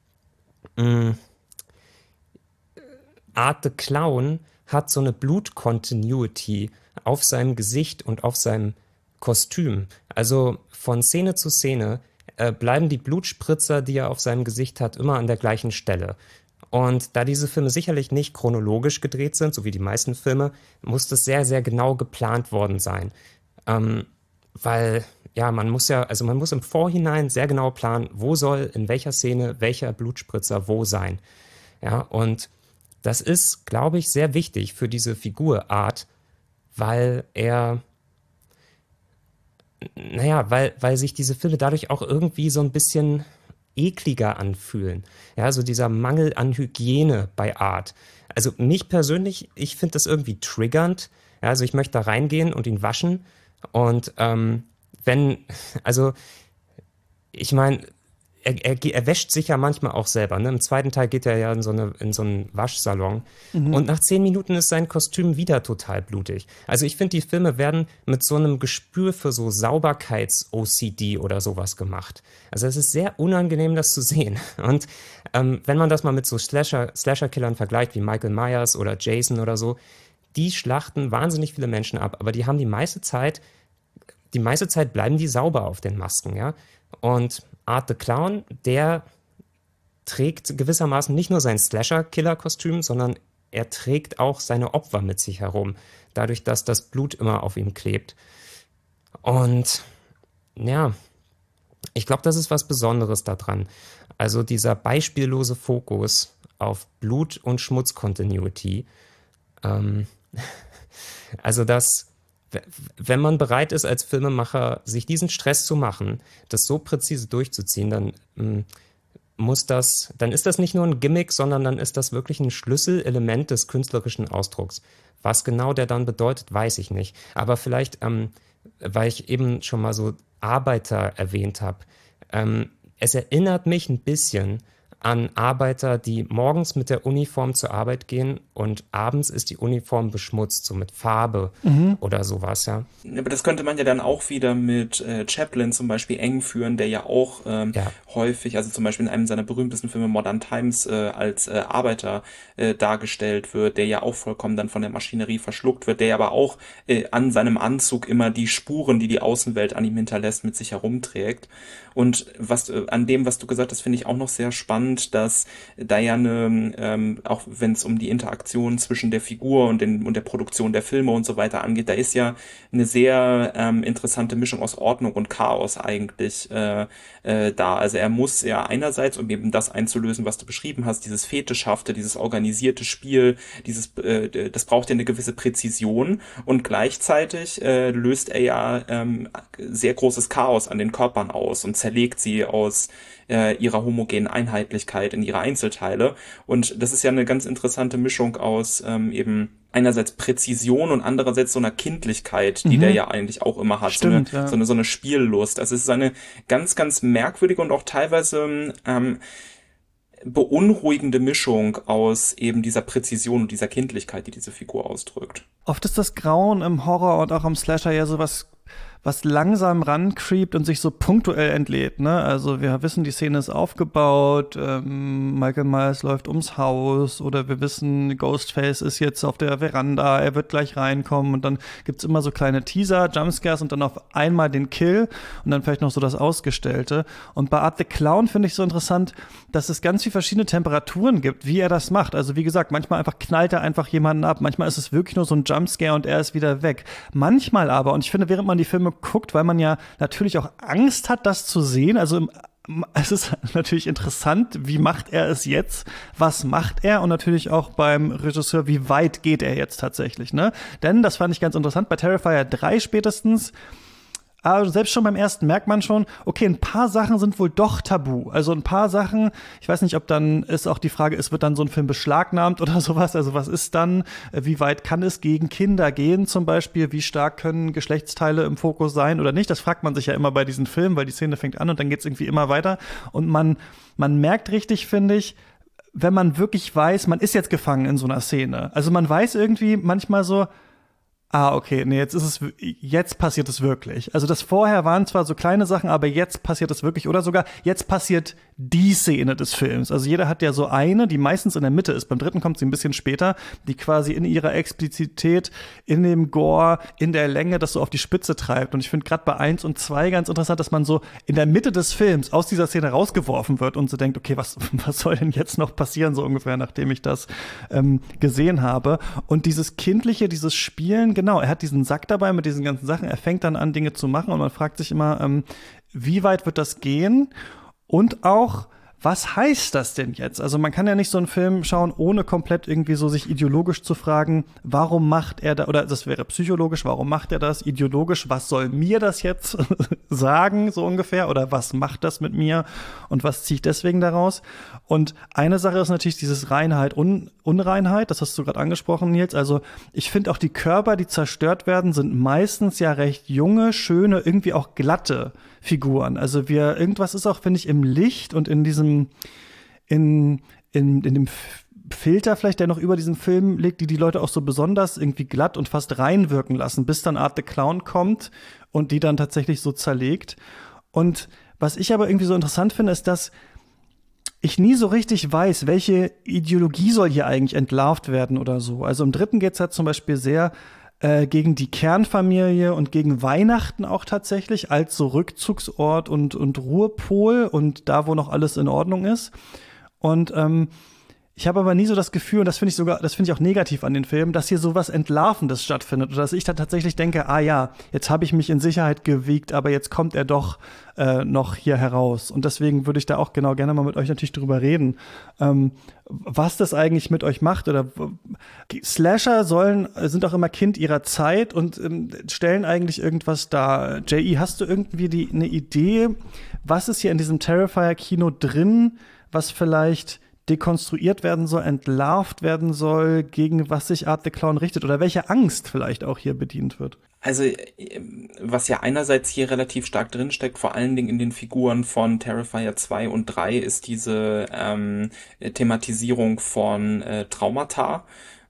mh, Art the Clown hat so eine Blut-Continuity auf seinem Gesicht und auf seinem Kostüm. Also von Szene zu Szene äh, bleiben die Blutspritzer, die er auf seinem Gesicht hat, immer an der gleichen Stelle. Und da diese Filme sicherlich nicht chronologisch gedreht sind, so wie die meisten Filme, muss das sehr, sehr genau geplant worden sein. Ähm, weil, ja, man muss ja, also man muss im Vorhinein sehr genau planen, wo soll in welcher Szene welcher Blutspritzer wo sein. Ja, und das ist, glaube ich, sehr wichtig für diese Figurart, weil er, naja, weil, weil sich diese Filme dadurch auch irgendwie so ein bisschen ekliger anfühlen. Ja, so dieser Mangel an Hygiene bei Art. Also mich persönlich, ich finde das irgendwie triggernd. Ja, also ich möchte da reingehen und ihn waschen. Und ähm, wenn, also ich meine, er, er, er wäscht sich ja manchmal auch selber. Ne? Im zweiten Teil geht er ja in so, eine, in so einen Waschsalon. Mhm. Und nach zehn Minuten ist sein Kostüm wieder total blutig. Also ich finde, die Filme werden mit so einem Gespür für so Sauberkeits-O C D oder sowas gemacht. Also es ist sehr unangenehm, das zu sehen. Und ähm, wenn man das mal mit so Slasher, Slasher-Killern vergleicht, wie Michael Myers oder Jason oder so, die schlachten wahnsinnig viele Menschen ab. Aber die haben die meiste Zeit, die meiste Zeit bleiben die sauber auf den Masken, ja. Und Art the Clown, der trägt gewissermaßen nicht nur sein Slasher-Killer-Kostüm, sondern er trägt auch seine Opfer mit sich herum, dadurch, dass das Blut immer auf ihm klebt. Und ja, ich glaube, das ist was Besonderes daran. Also dieser beispiellose Fokus auf Blut- und Schmutz-Continuity. Ähm, also das, wenn man bereit ist, als Filmemacher sich diesen Stress zu machen, das so präzise durchzuziehen, dann mh, muss das, dann ist das nicht nur ein Gimmick, sondern dann ist das wirklich ein Schlüsselelement des künstlerischen Ausdrucks. Was genau der dann bedeutet, weiß ich nicht. Aber vielleicht, ähm, weil ich eben schon mal so Arbeiter erwähnt habe, ähm, es erinnert mich ein bisschen an Arbeiter, die morgens mit der Uniform zur Arbeit gehen und abends ist die Uniform beschmutzt, so mit Farbe mhm. oder sowas, ja. Aber das könnte man ja dann auch wieder mit äh, Chaplin zum Beispiel eng führen, der ja auch ähm, ja. häufig, also zum Beispiel in einem seiner berühmtesten Filme Modern Times äh, als äh, Arbeiter äh, dargestellt wird, der ja auch vollkommen dann von der Maschinerie verschluckt wird, der aber auch äh, an seinem Anzug immer die Spuren, die die Außenwelt an ihm hinterlässt, mit sich herumträgt. Und was äh, an dem, was du gesagt hast, finde ich auch noch sehr spannend, dass da ja eine, ähm, auch wenn es um die Interaktion zwischen der Figur und, den, und der Produktion der Filme und so weiter angeht, da ist ja eine sehr ähm, interessante Mischung aus Ordnung und Chaos eigentlich äh, äh, da. Also er muss ja einerseits, um eben das einzulösen, was du beschrieben hast, dieses Fetischhafte, dieses organisierte Spiel, dieses, äh, das braucht ja eine gewisse Präzision und gleichzeitig äh, löst er ja ähm, sehr großes Chaos an den Körpern aus und zerlegt sie aus äh, ihrer homogenen Einheitlichkeit in ihre Einzelteile. Und das ist ja eine ganz interessante Mischung aus ähm, eben einerseits Präzision und andererseits so einer Kindlichkeit, die mhm. der ja eigentlich auch immer hat. Stimmt, so, eine, ja. so eine so eine Spiellust. Also es ist eine ganz, ganz merkwürdige und auch teilweise ähm, beunruhigende Mischung aus eben dieser Präzision und dieser Kindlichkeit, die diese Figur ausdrückt. Oft ist das Grauen im Horror und auch im Slasher ja sowas, was langsam rancreept und sich so punktuell entlädt, ne? Also wir wissen, die Szene ist aufgebaut, ähm, Michael Myers läuft ums Haus oder wir wissen, Ghostface ist jetzt auf der Veranda, er wird gleich reinkommen und dann gibt's immer so kleine Teaser, Jumpscares und dann auf einmal den Kill und dann vielleicht noch so das Ausgestellte. Und bei Art the Clown finde ich so interessant, dass es ganz viele verschiedene Temperaturen gibt, wie er das macht. Also wie gesagt, manchmal einfach knallt er einfach jemanden ab, manchmal ist es wirklich nur so ein Jumpscare und er ist wieder weg. Manchmal aber, und ich finde, während man die Filme guckt, weil man ja natürlich auch Angst hat, das zu sehen. Also es ist natürlich interessant, wie macht er es jetzt? Was macht er? Und natürlich auch beim Regisseur, wie weit geht er jetzt tatsächlich, ne? Denn, das fand ich ganz interessant, bei Terrifier drei spätestens, aber selbst schon beim ersten merkt man schon, okay, ein paar Sachen sind wohl doch tabu. Also ein paar Sachen, ich weiß nicht, ob dann ist auch die Frage, ist, wird dann so ein Film beschlagnahmt oder sowas? Also was ist dann, wie weit kann es gegen Kinder gehen zum Beispiel? Wie stark können Geschlechtsteile im Fokus sein oder nicht? Das fragt man sich ja immer bei diesen Filmen, weil die Szene fängt an und dann geht's irgendwie immer weiter. Und man, man merkt richtig, finde ich, wenn man wirklich weiß, man ist jetzt gefangen in so einer Szene. Also man weiß irgendwie manchmal so, ah, okay, nee, jetzt ist es, jetzt passiert es wirklich. Also das vorher waren zwar so kleine Sachen, aber jetzt passiert es wirklich. Oder sogar, jetzt passiert die Szene des Films. Also jeder hat ja so eine, die meistens in der Mitte ist. Beim dritten kommt sie ein bisschen später, die quasi in ihrer Explizität, in dem Gore, in der Länge das so auf die Spitze treibt. Und ich finde gerade bei eins und zwei ganz interessant, dass man so in der Mitte des Films aus dieser Szene rausgeworfen wird und so denkt, okay, was, was soll denn jetzt noch passieren, so ungefähr, nachdem ich das ähm, gesehen habe. Und dieses Kindliche, dieses Spielen, genau, er hat diesen Sack dabei mit diesen ganzen Sachen. Er fängt dann an, Dinge zu machen und man fragt sich immer, ähm, wie weit wird das gehen? Und auch, was heißt das denn jetzt? Also man kann ja nicht so einen Film schauen, ohne komplett irgendwie so sich ideologisch zu fragen, warum macht er da, oder das wäre psychologisch, warum macht er das? Ideologisch, was soll mir das jetzt sagen, so ungefähr? Oder was macht das mit mir? Und was ziehe ich deswegen daraus? Und eine Sache ist natürlich dieses Reinheit, Un- Unreinheit, das hast du gerade angesprochen, Nils. Also ich finde auch die Körper, die zerstört werden, sind meistens ja recht junge, schöne, irgendwie auch glatte Figuren. Also wir, irgendwas ist auch, finde ich, im Licht und in diesem, in, in, in dem Filter vielleicht, der noch über diesen Film liegt, die die Leute auch so besonders irgendwie glatt und fast reinwirken lassen, bis dann Art the Clown kommt und die dann tatsächlich so zerlegt. Und was ich aber irgendwie so interessant finde, ist, dass ich nie so richtig weiß, welche Ideologie soll hier eigentlich entlarvt werden oder so. Also im dritten geht's halt zum Beispiel sehr äh, gegen die Kernfamilie und gegen Weihnachten auch tatsächlich als so Rückzugsort und, und Ruhepol und da, wo noch alles in Ordnung ist. Und ähm, ich habe aber nie so das Gefühl, und das finde ich sogar, das finde ich auch negativ an den Filmen, dass hier so was Entlarvendes stattfindet oder dass ich da tatsächlich denke, ah ja, jetzt habe ich mich in Sicherheit gewiegt, aber jetzt kommt er doch äh, noch hier heraus. Und deswegen würde ich da auch genau gerne mal mit euch natürlich drüber reden, ähm, was das eigentlich mit euch macht. Oder Slasher sollen, sind auch immer Kind ihrer Zeit und ähm, stellen eigentlich irgendwas dar. J E, hast du irgendwie die, eine Idee, was ist hier in diesem Terrifier-Kino drin, was vielleicht dekonstruiert werden soll, entlarvt werden soll, gegen was sich Art the Clown richtet oder welche Angst vielleicht auch hier bedient wird? Also, was ja einerseits hier relativ stark drinsteckt, vor allen Dingen in den Figuren von Terrifier zwei und drei, ist diese ähm, Thematisierung von äh, Traumata.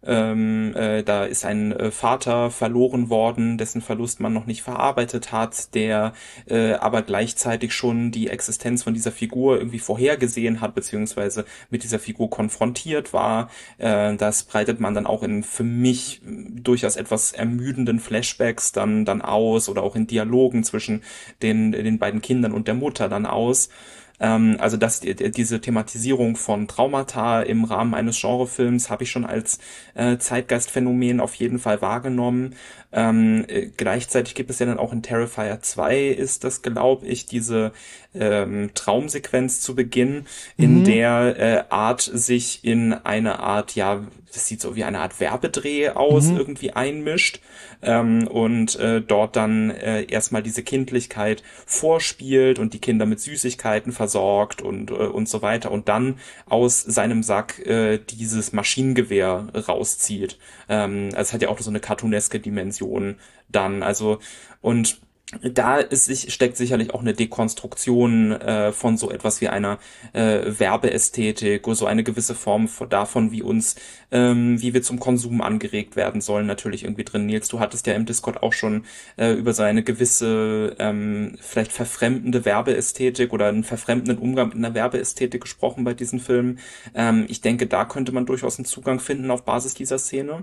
Ähm, äh, da ist ein äh, Vater verloren worden, dessen Verlust man noch nicht verarbeitet hat, der äh, aber gleichzeitig schon die Existenz von dieser Figur irgendwie vorhergesehen hat, beziehungsweise mit dieser Figur konfrontiert war. Äh, das breitet man dann auch in für mich durchaus etwas ermüdenden Flashbacks dann dann aus oder auch in Dialogen zwischen den den beiden Kindern und der Mutter dann aus. Also das, diese Thematisierung von Traumata im Rahmen eines Genrefilms habe ich schon als äh, Zeitgeistphänomen auf jeden Fall wahrgenommen. Ähm, äh, gleichzeitig gibt es ja dann auch in Terrifier zwei ist das, glaube ich, diese ähm, Traumsequenz zu Beginn, in mhm. der äh, Art sich in eine Art, ja, das sieht so wie eine Art Werbedreh aus, mhm. irgendwie einmischt ähm, und äh, dort dann äh, erstmal diese Kindlichkeit vorspielt und die Kinder mit Süßigkeiten versorgt und äh, und so weiter und dann aus seinem Sack äh, dieses Maschinengewehr rauszieht. Ähm, also es hat ja auch so eine cartooneske Dimension dann, also und da ist, steckt sicherlich auch eine Dekonstruktion äh, von so etwas wie einer äh, Werbeästhetik oder so eine gewisse Form von, davon, wie uns, ähm, wie wir zum Konsum angeregt werden sollen, natürlich irgendwie drin. Nils, du hattest ja im Discord auch schon äh, über so eine gewisse, ähm, vielleicht verfremdende Werbeästhetik oder einen verfremdenden Umgang mit einer Werbeästhetik gesprochen bei diesen Filmen. Ähm, ich denke, da könnte man durchaus einen Zugang finden auf Basis dieser Szene.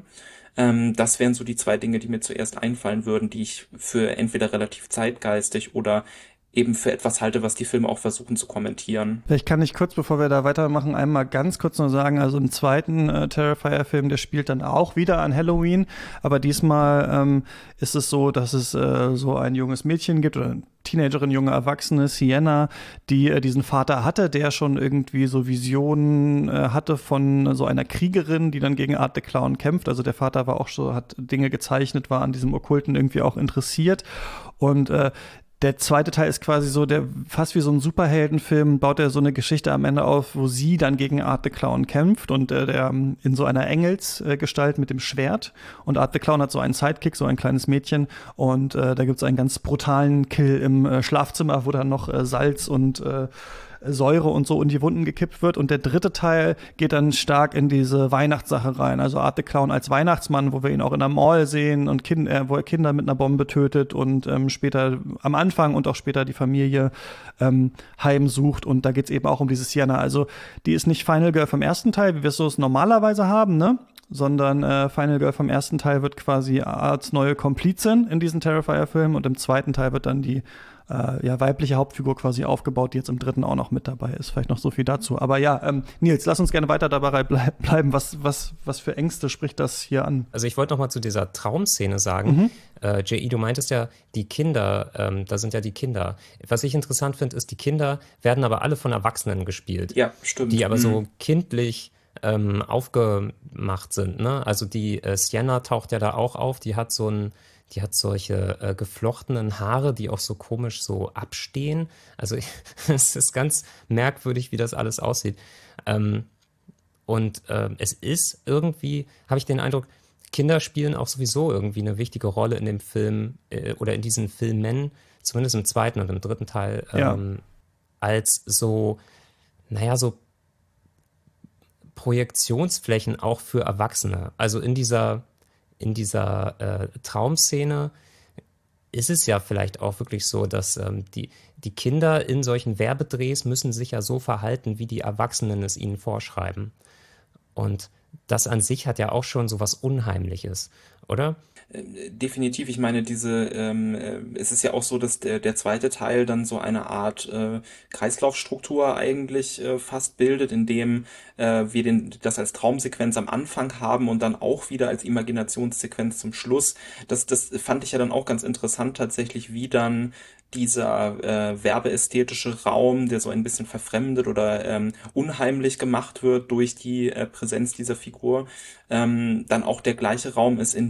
Das wären so die zwei Dinge, die mir zuerst einfallen würden, die ich für entweder relativ zeitgeistig oder eben für etwas halte, was die Filme auch versuchen zu kommentieren. Vielleicht kann ich kurz, bevor wir da weitermachen, einmal ganz kurz noch sagen, also im zweiten äh, Terrifier-Film, der spielt dann auch wieder an Halloween, aber diesmal ähm, ist es so, dass es äh, so ein junges Mädchen gibt oder eine Teenagerin, junge Erwachsene, Sienna, die äh, diesen Vater hatte, der schon irgendwie so Visionen äh, hatte von so einer Kriegerin, die dann gegen Art the Clown kämpft. Also der Vater war auch so, hat Dinge gezeichnet, war an diesem Okkulten irgendwie auch interessiert und äh, der zweite Teil ist quasi so, der fast wie so ein Superheldenfilm, baut er so eine Geschichte am Ende auf, wo sie dann gegen Art the Clown kämpft und äh, der in so einer Engelsgestalt äh, mit dem Schwert. Und Art the Clown hat so einen Sidekick, so ein kleines Mädchen. Und äh, da gibt es einen ganz brutalen Kill im äh, Schlafzimmer, wo dann noch äh, Salz und äh, Säure und so in die Wunden gekippt wird. Und der dritte Teil geht dann stark in diese Weihnachtssache rein. Also Art the Clown als Weihnachtsmann, wo wir ihn auch in der Mall sehen und kind, äh, wo er Kinder mit einer Bombe tötet und ähm, später am Anfang und auch später die Familie ähm, heimsucht. Und da geht es eben auch um diese Sienna. Also die ist nicht Final Girl vom ersten Teil, wie wir es so normalerweise haben, ne? Sondern äh, Final Girl vom ersten Teil wird quasi Arts neue Komplizin in diesen Terrifier-Filmen und im zweiten Teil wird dann die Äh, ja, weibliche Hauptfigur quasi aufgebaut, die jetzt im dritten auch noch mit dabei ist. Vielleicht noch so viel dazu. Aber ja, ähm, Nils, lass uns gerne weiter dabei bleib- bleiben. Was, was, was für Ängste spricht das hier an? Also ich wollte noch mal zu dieser Traumszene sagen. Mhm. Äh, J E, du meintest ja, die Kinder, ähm, da sind ja die Kinder. Was ich interessant finde, ist, die Kinder werden aber alle von Erwachsenen gespielt. Ja, stimmt. Die aber mhm. so kindlich ähm, aufgemacht sind. Ne? Also die äh, Sienna taucht ja da auch auf. Die hat so ein Die hat solche äh, geflochtenen Haare, die auch so komisch so abstehen. Also es ist ganz merkwürdig, wie das alles aussieht. Ähm, und äh, es ist irgendwie, habe ich den Eindruck, Kinder spielen auch sowieso irgendwie eine wichtige Rolle in dem Film äh, oder in diesen Filmen, zumindest im zweiten und im dritten Teil, ähm, ja. als so, naja, so Projektionsflächen auch für Erwachsene. Also in dieser In dieser äh, Traumszene ist es ja vielleicht auch wirklich so, dass ähm, die, die Kinder in solchen Werbedrehs müssen sich ja so verhalten, wie die Erwachsenen es ihnen vorschreiben. Und das an sich hat ja auch schon so was Unheimliches, oder? Definitiv, ich meine, diese, ähm, es ist ja auch so, dass der, der zweite Teil dann so eine Art äh, Kreislaufstruktur eigentlich äh, fast bildet, in dem äh, wir den, das als Traumsequenz am Anfang haben und dann auch wieder als Imaginationssequenz zum Schluss. Das, das fand ich ja dann auch ganz interessant tatsächlich, wie dann dieser äh, werbeästhetische Raum, der so ein bisschen verfremdet oder ähm, unheimlich gemacht wird durch die äh, Präsenz dieser Figur, ähm, dann auch der gleiche Raum ist, in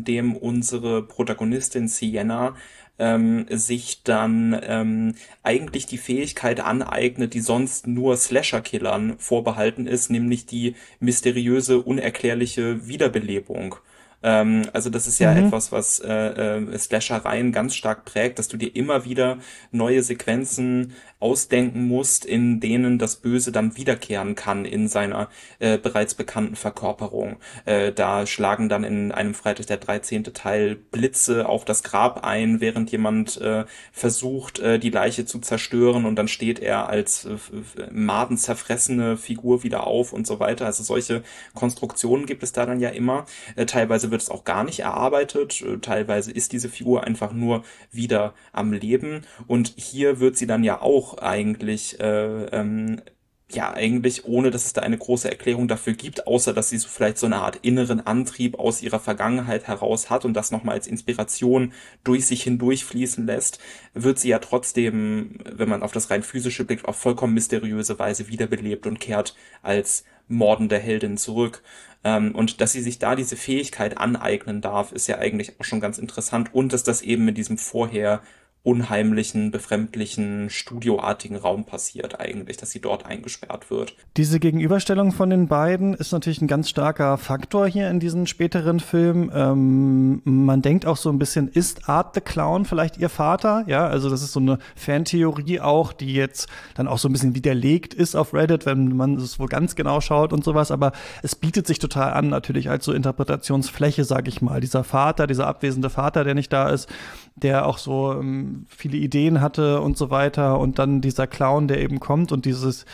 dem unsere Protagonistin Sienna ähm, sich dann ähm, eigentlich die Fähigkeit aneignet, die sonst nur Slasher-Killern vorbehalten ist, nämlich die mysteriöse, unerklärliche Wiederbelebung. Ähm, also das ist ja Mhm. etwas, was äh, äh, Slashereien ganz stark prägt, dass du dir immer wieder neue Sequenzen ausdenken musst, in denen das Böse dann wiederkehren kann in seiner äh, bereits bekannten Verkörperung. Äh, da schlagen dann in einem Freitag der dreizehnte Teil Blitze auf das Grab ein, während jemand äh, versucht, äh, die Leiche zu zerstören, und dann steht er als äh, madenzerfressene Figur wieder auf und so weiter. Also solche Konstruktionen gibt es da dann ja immer. Äh, teilweise wird es auch gar nicht erarbeitet, äh, teilweise ist diese Figur einfach nur wieder am Leben, und hier wird sie dann ja auch eigentlich äh, ähm, ja, eigentlich ohne, dass es da eine große Erklärung dafür gibt, außer dass sie so vielleicht so eine Art inneren Antrieb aus ihrer Vergangenheit heraus hat und das nochmal als Inspiration durch sich hindurch fließen lässt, wird sie ja trotzdem, wenn man auf das rein physische blickt, auf vollkommen mysteriöse Weise wiederbelebt und kehrt als mordende Heldin zurück. Ähm, und dass sie sich da diese Fähigkeit aneignen darf, ist ja eigentlich auch schon ganz interessant, und dass das eben mit diesem vorher unheimlichen, befremdlichen, studioartigen Raum passiert eigentlich, dass sie dort eingesperrt wird. Diese Gegenüberstellung von den beiden ist natürlich ein ganz starker Faktor hier in diesen späteren Filmen. Ähm, man denkt auch so ein bisschen, ist Art the Clown vielleicht ihr Vater? Ja, also das ist so eine Fantheorie auch, die jetzt dann auch so ein bisschen widerlegt ist auf Reddit, wenn man es wohl ganz genau schaut und sowas. Aber es bietet sich total an, natürlich als so Interpretationsfläche, sag ich mal. Dieser Vater, dieser abwesende Vater, der nicht da ist, der auch so ähm, viele Ideen hatte und so weiter, und dann dieser Clown, der eben kommt, und dieses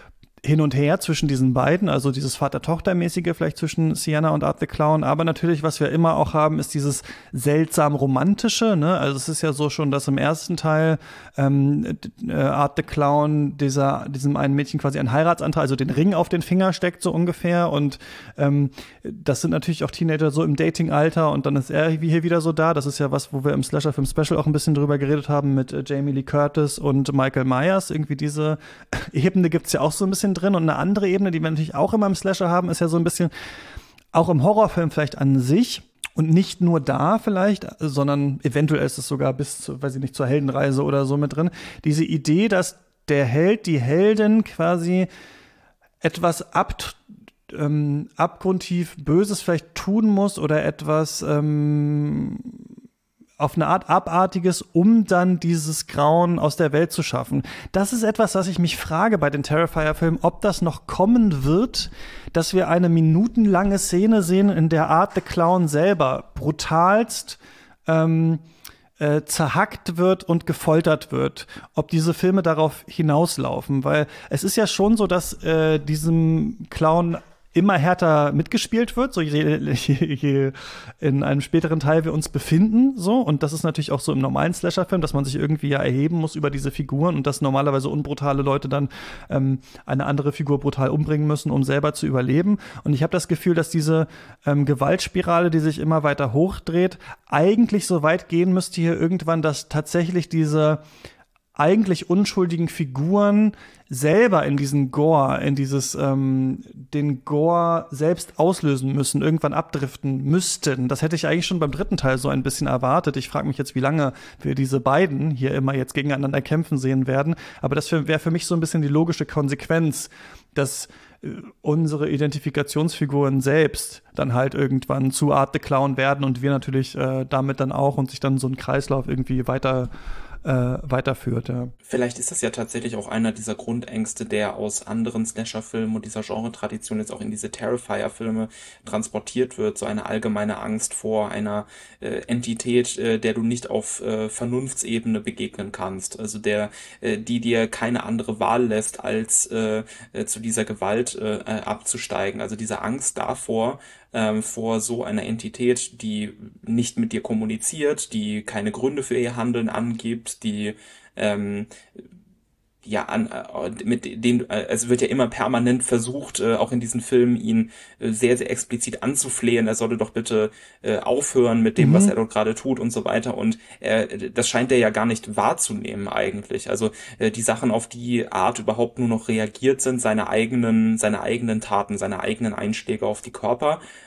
Hin und Her zwischen diesen beiden, also dieses Vater-Tochter-mäßige vielleicht zwischen Sienna und Art the Clown, aber natürlich, was wir immer auch haben, ist dieses seltsam romantische, ne? Also es ist ja so schon, dass im ersten Teil ähm, Art the Clown dieser, diesem einen Mädchen quasi einen Heiratsantrag, also den Ring auf den Finger steckt, so ungefähr, und ähm, das sind natürlich auch Teenager so im Dating-Alter, und dann ist er hier wieder so da. Das ist ja was, wo wir im Slasher-Film-Special auch ein bisschen drüber geredet haben mit äh, Jamie Lee Curtis und Michael Myers. Irgendwie diese Ebene gibt's ja auch so ein bisschen drin, und eine andere Ebene, die wir natürlich auch immer im Slasher haben, ist ja so ein bisschen auch im Horrorfilm vielleicht an sich, und nicht nur da vielleicht, sondern eventuell ist es sogar bis zu, weiß ich nicht, zur Heldenreise oder so mit drin, diese Idee, dass der Held, die Heldin quasi etwas ab, ähm, abgrundtief Böses vielleicht tun muss oder etwas ähm, auf eine Art Abartiges, um dann dieses Grauen aus der Welt zu schaffen. Das ist etwas, was ich mich frage bei den Terrifier-Filmen, ob das noch kommen wird, dass wir eine minutenlange Szene sehen, in der Art the Clown selber brutalst ähm, äh, zerhackt wird und gefoltert wird. Ob diese Filme darauf hinauslaufen, weil es ist ja schon so, dass äh, diesem Clown immer härter mitgespielt wird, so je, je, je in einem späteren Teil wir uns befinden, so. Und das ist natürlich auch so im normalen Slasher-Film, dass man sich irgendwie ja erheben muss über diese Figuren und dass normalerweise unbrutale Leute dann ähm, eine andere Figur brutal umbringen müssen, um selber zu überleben. Und ich habe das Gefühl, dass diese ähm, Gewaltspirale, die sich immer weiter hochdreht, eigentlich so weit gehen müsste hier irgendwann, dass tatsächlich diese eigentlich unschuldigen Figuren selber in diesen Gore, in dieses, ähm, den Gore selbst auslösen müssen, irgendwann abdriften müssten. Das hätte ich eigentlich schon beim dritten Teil so ein bisschen erwartet. Ich frage mich jetzt, wie lange wir diese beiden hier immer jetzt gegeneinander kämpfen sehen werden. Aber das wäre für mich so ein bisschen die logische Konsequenz, dass äh, unsere Identifikationsfiguren selbst dann halt irgendwann zu Art the Clown werden und wir natürlich äh, damit dann auch, und sich dann so ein Kreislauf irgendwie weiter Äh, weiterführt, ja. Vielleicht ist das ja tatsächlich auch einer dieser Grundängste, der aus anderen Slasher-Filmen und dieser Genre-Tradition jetzt auch in diese Terrifier-Filme transportiert wird, so eine allgemeine Angst vor einer äh, Entität, äh, der du nicht auf äh, Vernunftsebene begegnen kannst, also der, äh, die dir keine andere Wahl lässt, als äh, äh, zu dieser Gewalt äh, abzusteigen, also diese Angst davor, Ähm, vor so einer Entität, die nicht mit dir kommuniziert, die keine Gründe für ihr Handeln angibt, die ähm, ja an äh, mit dem äh, es wird ja immer permanent versucht, äh, auch in diesen Filmen ihn äh, sehr sehr explizit anzuflehen, er solle doch bitte äh, aufhören mit dem, mhm. was er dort gerade tut und so weiter, und äh, das scheint er ja gar nicht wahrzunehmen eigentlich. Also äh, die Sachen, auf die Art überhaupt nur noch reagiert sind, seine eigenen seine eigenen Taten, seine eigenen Einschläge auf die Körper,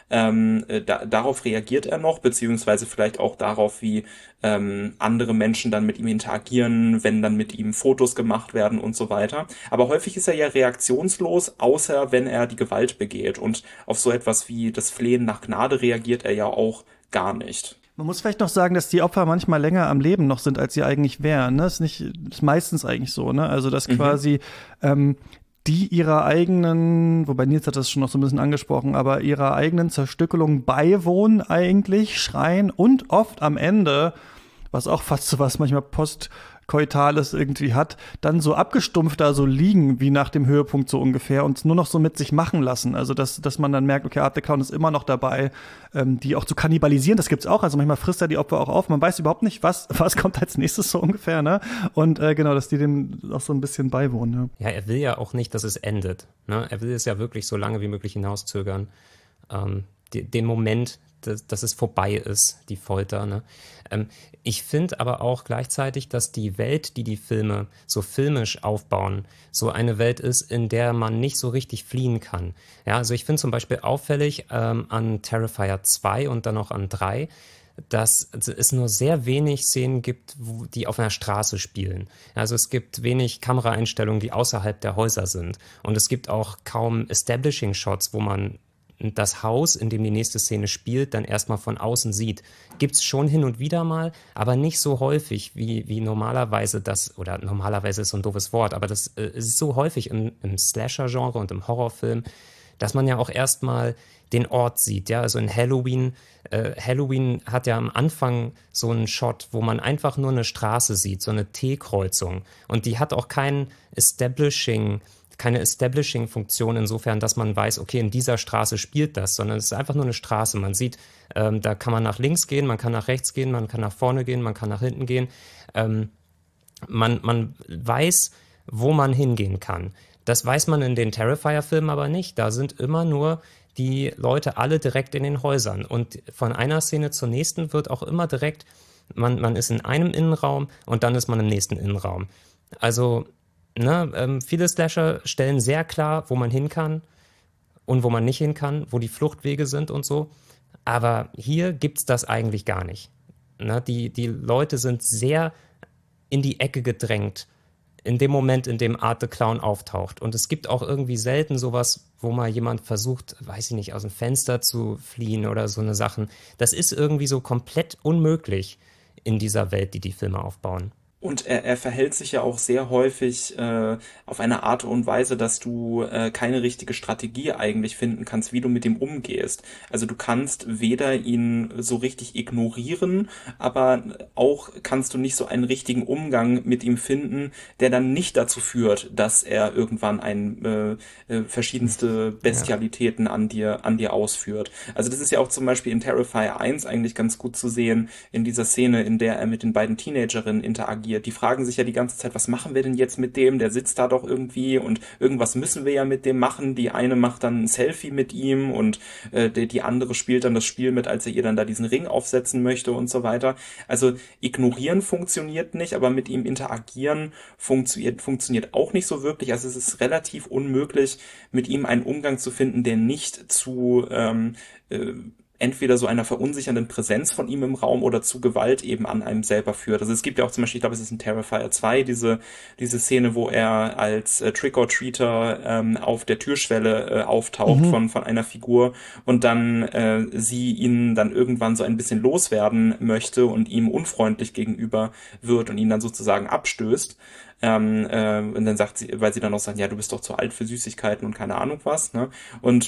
Ähm, äh, da, darauf reagiert er noch, beziehungsweise vielleicht auch darauf, wie ähm, andere Menschen dann mit ihm interagieren, wenn dann mit ihm Fotos gemacht werden und so weiter. Aber häufig ist er ja reaktionslos, außer wenn er die Gewalt begeht. Und auf so etwas wie das Flehen nach Gnade reagiert er ja auch gar nicht. Man muss vielleicht noch sagen, dass die Opfer manchmal länger am Leben noch sind, als sie eigentlich wären. Ne? Ist nicht, ist meistens eigentlich so, ne? Also, dass mhm. quasi ähm, die ihrer eigenen, wobei Nils hat das schon noch so ein bisschen angesprochen, aber ihrer eigenen Zerstückelung beiwohnen eigentlich, schreien und oft am Ende, was auch fast so was manchmal Postkoitales irgendwie hat, dann so abgestumpft da so liegen, wie nach dem Höhepunkt so ungefähr und nur noch so mit sich machen lassen. Also, dass, dass man dann merkt, okay, Art the Clown ist immer noch dabei, ähm, die auch zu kannibalisieren, das gibt's auch. Also manchmal frisst er die Opfer auch auf. Man weiß überhaupt nicht, was, was kommt als nächstes so ungefähr, ne? Und äh, genau, dass die dem auch so ein bisschen beiwohnen, ja. Ja, er will ja auch nicht, dass es endet, ne? Er will es ja wirklich so lange wie möglich hinauszögern. Ähm, die, den Moment, dass, dass es vorbei ist, die Folter, ne? Ähm, ich finde aber auch gleichzeitig, dass die Welt, die die Filme so filmisch aufbauen, so eine Welt ist, in der man nicht so richtig fliehen kann. Ja, also ich finde zum Beispiel auffällig ähm, an Terrifier zwei und dann auch an drei, dass es nur sehr wenig Szenen gibt, wo die auf einer Straße spielen. Also es gibt wenig Kameraeinstellungen, die außerhalb der Häuser sind. Und es gibt auch kaum Establishing-Shots, wo man das Haus, in dem die nächste Szene spielt, dann erstmal von außen sieht. Gibt's schon hin und wieder mal, aber nicht so häufig, wie, wie normalerweise das, oder normalerweise ist so ein doofes Wort, aber das äh, ist so häufig im, im Slasher-Genre und im Horrorfilm, dass man ja auch erstmal den Ort sieht. Ja, also in Halloween, äh, Halloween hat ja am Anfang so einen Shot, wo man einfach nur eine Straße sieht, so eine T-Kreuzung. Und die hat auch kein Establishing, keine Establishing-Funktion insofern, dass man weiß, okay, in dieser Straße spielt das, sondern es ist einfach nur eine Straße. Man sieht, ähm, da kann man nach links gehen, man kann nach rechts gehen, man kann nach vorne gehen, man kann nach hinten gehen. Ähm, man, man weiß, wo man hingehen kann. Das weiß man in den Terrifier-Filmen aber nicht. Da sind immer nur die Leute alle direkt in den Häusern. Und von einer Szene zur nächsten wird auch immer direkt, man, man ist in einem Innenraum und dann ist man im nächsten Innenraum. Also Ne, ähm, viele Slasher stellen sehr klar, wo man hin kann und wo man nicht hin kann, wo die Fluchtwege sind und so. Aber hier gibt's das eigentlich gar nicht. Ne, die, die Leute sind sehr in die Ecke gedrängt in dem Moment, in dem Art the Clown auftaucht. Und es gibt auch irgendwie selten sowas, wo mal jemand versucht, weiß ich nicht, aus dem Fenster zu fliehen oder so eine Sachen. Das ist irgendwie so komplett unmöglich in dieser Welt, die die Filme aufbauen. Und er, er verhält sich ja auch sehr häufig äh, auf eine Art und Weise, dass du äh, keine richtige Strategie eigentlich finden kannst, wie du mit ihm umgehst. Also du kannst weder ihn so richtig ignorieren, aber auch kannst du nicht so einen richtigen Umgang mit ihm finden, der dann nicht dazu führt, dass er irgendwann ein äh, äh, verschiedenste Bestialitäten ja. an dir an dir ausführt. Also das ist ja auch zum Beispiel in Terrifier eins eigentlich ganz gut zu sehen, in dieser Szene, in der er mit den beiden Teenagerinnen interagiert. Die fragen sich ja die ganze Zeit, was machen wir denn jetzt mit dem? Der sitzt da doch irgendwie und irgendwas müssen wir ja mit dem machen. Die eine macht dann ein Selfie mit ihm und äh, die, die andere spielt dann das Spiel mit, als er ihr dann da diesen Ring aufsetzen möchte und so weiter. Also ignorieren funktioniert nicht, aber mit ihm interagieren funktioniert, funktioniert auch nicht so wirklich. Also es ist relativ unmöglich, mit ihm einen Umgang zu finden, der nicht zu ähm, äh, entweder so einer verunsichernden Präsenz von ihm im Raum oder zu Gewalt eben an einem selber führt. Also es gibt ja auch zum Beispiel, ich glaube, es ist in Terrifier zwei, diese diese Szene, wo er als äh, Trick-or-Treater ähm, auf der Türschwelle äh, auftaucht mhm. von von einer Figur und dann äh, sie ihn dann irgendwann so ein bisschen loswerden möchte und ihm unfreundlich gegenüber wird und ihn dann sozusagen abstößt. Ähm, äh, und dann sagt sie, weil sie dann auch sagen, ja, du bist doch zu alt für Süßigkeiten und keine Ahnung was, ne? Und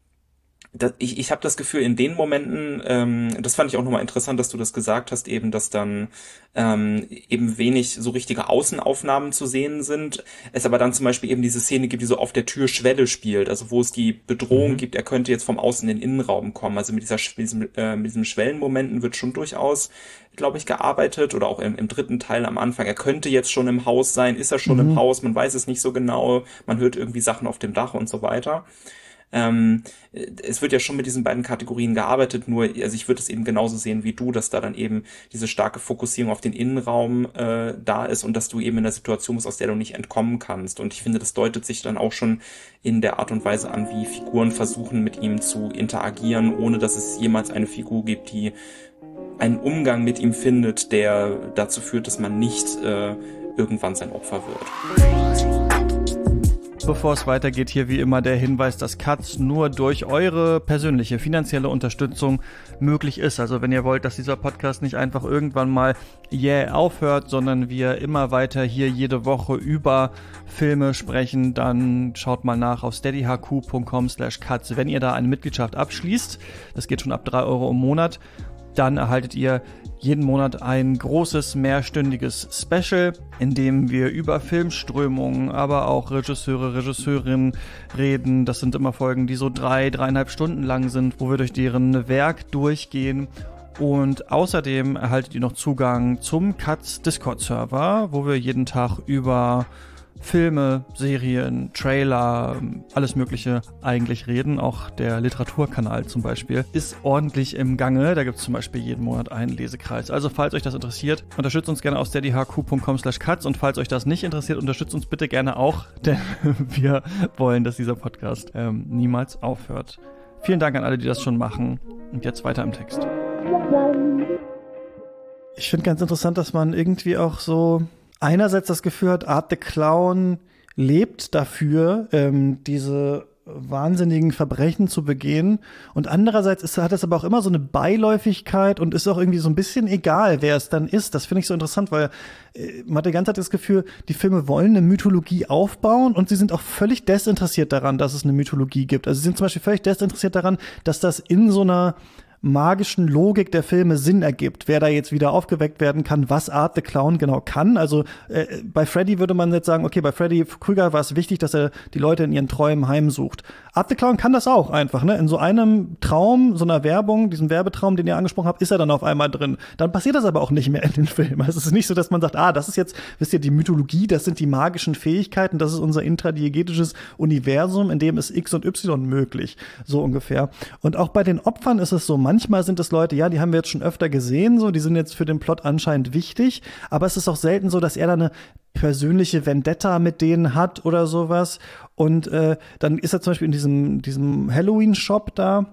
Das, ich ich habe das Gefühl, in den Momenten, ähm, das fand ich auch nochmal interessant, dass du das gesagt hast, eben, dass dann ähm, eben wenig so richtige Außenaufnahmen zu sehen sind, es aber dann zum Beispiel eben diese Szene gibt, die so auf der Türschwelle spielt, also wo es die Bedrohung mhm. gibt, er könnte jetzt vom Außen in den Innenraum kommen, also mit dieser mit diesem, äh, mit diesem Schwellenmomenten wird schon durchaus, glaube ich, gearbeitet oder auch im, im dritten Teil am Anfang, er könnte jetzt schon im Haus sein, ist er schon mhm. im Haus, man weiß es nicht so genau, man hört irgendwie Sachen auf dem Dach und so weiter. Ähm, es wird ja schon mit diesen beiden Kategorien gearbeitet, nur, also ich würde es eben genauso sehen wie du, dass da dann eben diese starke Fokussierung auf den Innenraum äh, da ist und dass du eben in einer Situation bist, aus der du nicht entkommen kannst. Und ich finde, das deutet sich dann auch schon in der Art und Weise an, wie Figuren versuchen, mit ihm zu interagieren, ohne dass es jemals eine Figur gibt, die einen Umgang mit ihm findet, der dazu führt, dass man nicht äh, irgendwann sein Opfer wird. Bevor es weitergeht, hier wie immer der Hinweis, dass Katz nur durch eure persönliche finanzielle Unterstützung möglich ist. Also wenn ihr wollt, dass dieser Podcast nicht einfach irgendwann mal yeah aufhört, sondern wir immer weiter hier jede Woche über Filme sprechen, dann schaut mal nach auf steadyhq punkt com slash katz. Wenn ihr da eine Mitgliedschaft abschließt, das geht schon ab drei Euro im Monat, dann erhaltet ihr jeden Monat ein großes, mehrstündiges Special, in dem wir über Filmströmungen, aber auch Regisseure, Regisseurinnen reden. Das sind immer Folgen, die so drei, dreieinhalb Stunden lang sind, wo wir durch deren Werk durchgehen. Und außerdem erhaltet ihr noch Zugang zum Katz Discord-Server, wo wir jeden Tag über Filme, Serien, Trailer, alles Mögliche eigentlich reden. Auch der Literaturkanal zum Beispiel ist ordentlich im Gange. Da gibt es zum Beispiel jeden Monat einen Lesekreis. Also falls euch das interessiert, unterstützt uns gerne auf steadyhq punkt com slash katz und falls euch das nicht interessiert, unterstützt uns bitte gerne auch, denn wir wollen, dass dieser Podcast ähm, niemals aufhört. Vielen Dank an alle, die das schon machen. Und jetzt weiter im Text. Ich finde ganz interessant, dass man irgendwie auch so einerseits das Gefühl hat, Art the Clown lebt dafür, ähm, diese wahnsinnigen Verbrechen zu begehen. Und andererseits ist, hat es aber auch immer so eine Beiläufigkeit und ist auch irgendwie so ein bisschen egal, wer es dann ist. Das finde ich so interessant, weil äh, man hat die ganze Zeit das Gefühl, die Filme wollen eine Mythologie aufbauen und sie sind auch völlig desinteressiert daran, dass es eine Mythologie gibt. Also sie sind zum Beispiel völlig desinteressiert daran, dass das in so einer magischen Logik der Filme Sinn ergibt, wer da jetzt wieder aufgeweckt werden kann, was Art the Clown genau kann. Also äh, bei Freddy würde man jetzt sagen, okay, bei Freddy Krüger war es wichtig, dass er die Leute in ihren Träumen heimsucht. Art the Clown kann das auch einfach, ne? In so einem Traum, so einer Werbung, diesem Werbetraum, den ihr angesprochen habt, ist er dann auf einmal drin. Dann passiert das aber auch nicht mehr in den Filmen. Also es ist nicht so, dass man sagt, ah, das ist jetzt, wisst ihr, die Mythologie, das sind die magischen Fähigkeiten, das ist unser intradiegetisches Universum, in dem ist X und Y möglich, so ungefähr. Und auch bei den Opfern ist es so, manchmal sind es Leute, ja, die haben wir jetzt schon öfter gesehen, so, die sind jetzt für den Plot anscheinend wichtig, aber es ist auch selten so, dass er da eine persönliche Vendetta mit denen hat oder sowas. Und äh, dann ist er zum Beispiel in diesem, diesem Halloween-Shop da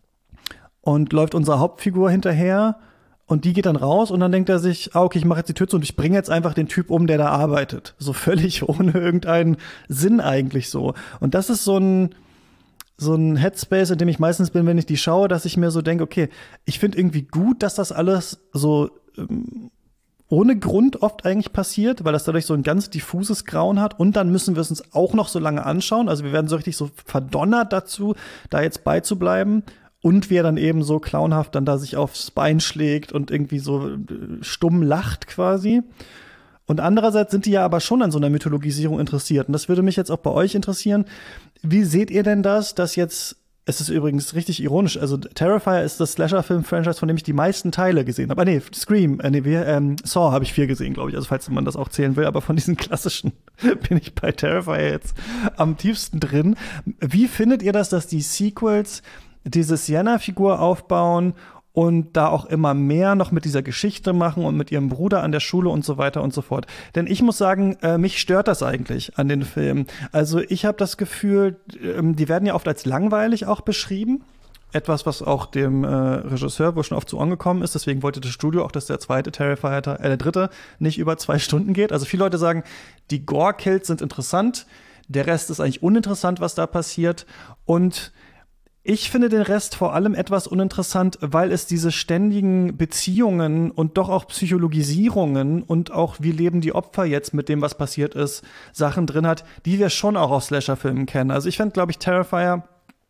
und läuft unserer Hauptfigur hinterher und die geht dann raus und dann denkt er sich, ah, okay, ich mache jetzt die Tür zu und ich bringe jetzt einfach den Typ um, der da arbeitet. So völlig ohne irgendeinen Sinn eigentlich so. Und das ist so ein so ein Headspace, in dem ich meistens bin, wenn ich die schaue, dass ich mir so denke, okay, ich finde irgendwie gut, dass das alles so ähm, ohne Grund oft eigentlich passiert, weil das dadurch so ein ganz diffuses Grauen hat. Und dann müssen wir es uns auch noch so lange anschauen. Also wir werden so richtig so verdonnert dazu, da jetzt beizubleiben. Und wie er dann eben so clownhaft dann da sich aufs Bein schlägt und irgendwie so stumm lacht quasi. Und andererseits sind die ja aber schon an so einer Mythologisierung interessiert. Und das würde mich jetzt auch bei euch interessieren. Wie seht ihr denn das, dass jetzt, es ist übrigens richtig ironisch, also Terrifier ist das Slasher-Film-Franchise, von dem ich die meisten Teile gesehen habe. Ah nee, Scream, äh, nee, wir, ähm, Saw habe ich vier gesehen, glaube ich, also falls man das auch zählen will. Aber von diesen klassischen bin ich bei Terrifier jetzt am tiefsten drin. Wie findet ihr das, dass die Sequels diese Sienna-Figur aufbauen und da auch immer mehr noch mit dieser Geschichte machen und mit ihrem Bruder an der Schule und so weiter und so fort. Denn ich muss sagen, äh, mich stört das eigentlich an den Filmen. Also ich habe das Gefühl, ähm, die werden ja oft als langweilig auch beschrieben. Etwas, was auch dem äh, Regisseur wohl schon oft zu Ohren gekommen ist. Deswegen wollte das Studio auch, dass der zweite Terrifier, äh, der dritte, nicht über zwei Stunden geht. Also viele Leute sagen, die Gore-Kills sind interessant. Der Rest ist eigentlich uninteressant, was da passiert. Und ich finde den Rest vor allem etwas uninteressant, weil es diese ständigen Beziehungen und doch auch Psychologisierungen und auch wie leben die Opfer jetzt mit dem, was passiert ist, Sachen drin hat, die wir schon auch aus Slasher-Filmen kennen. Also ich fände, glaube ich, Terrifier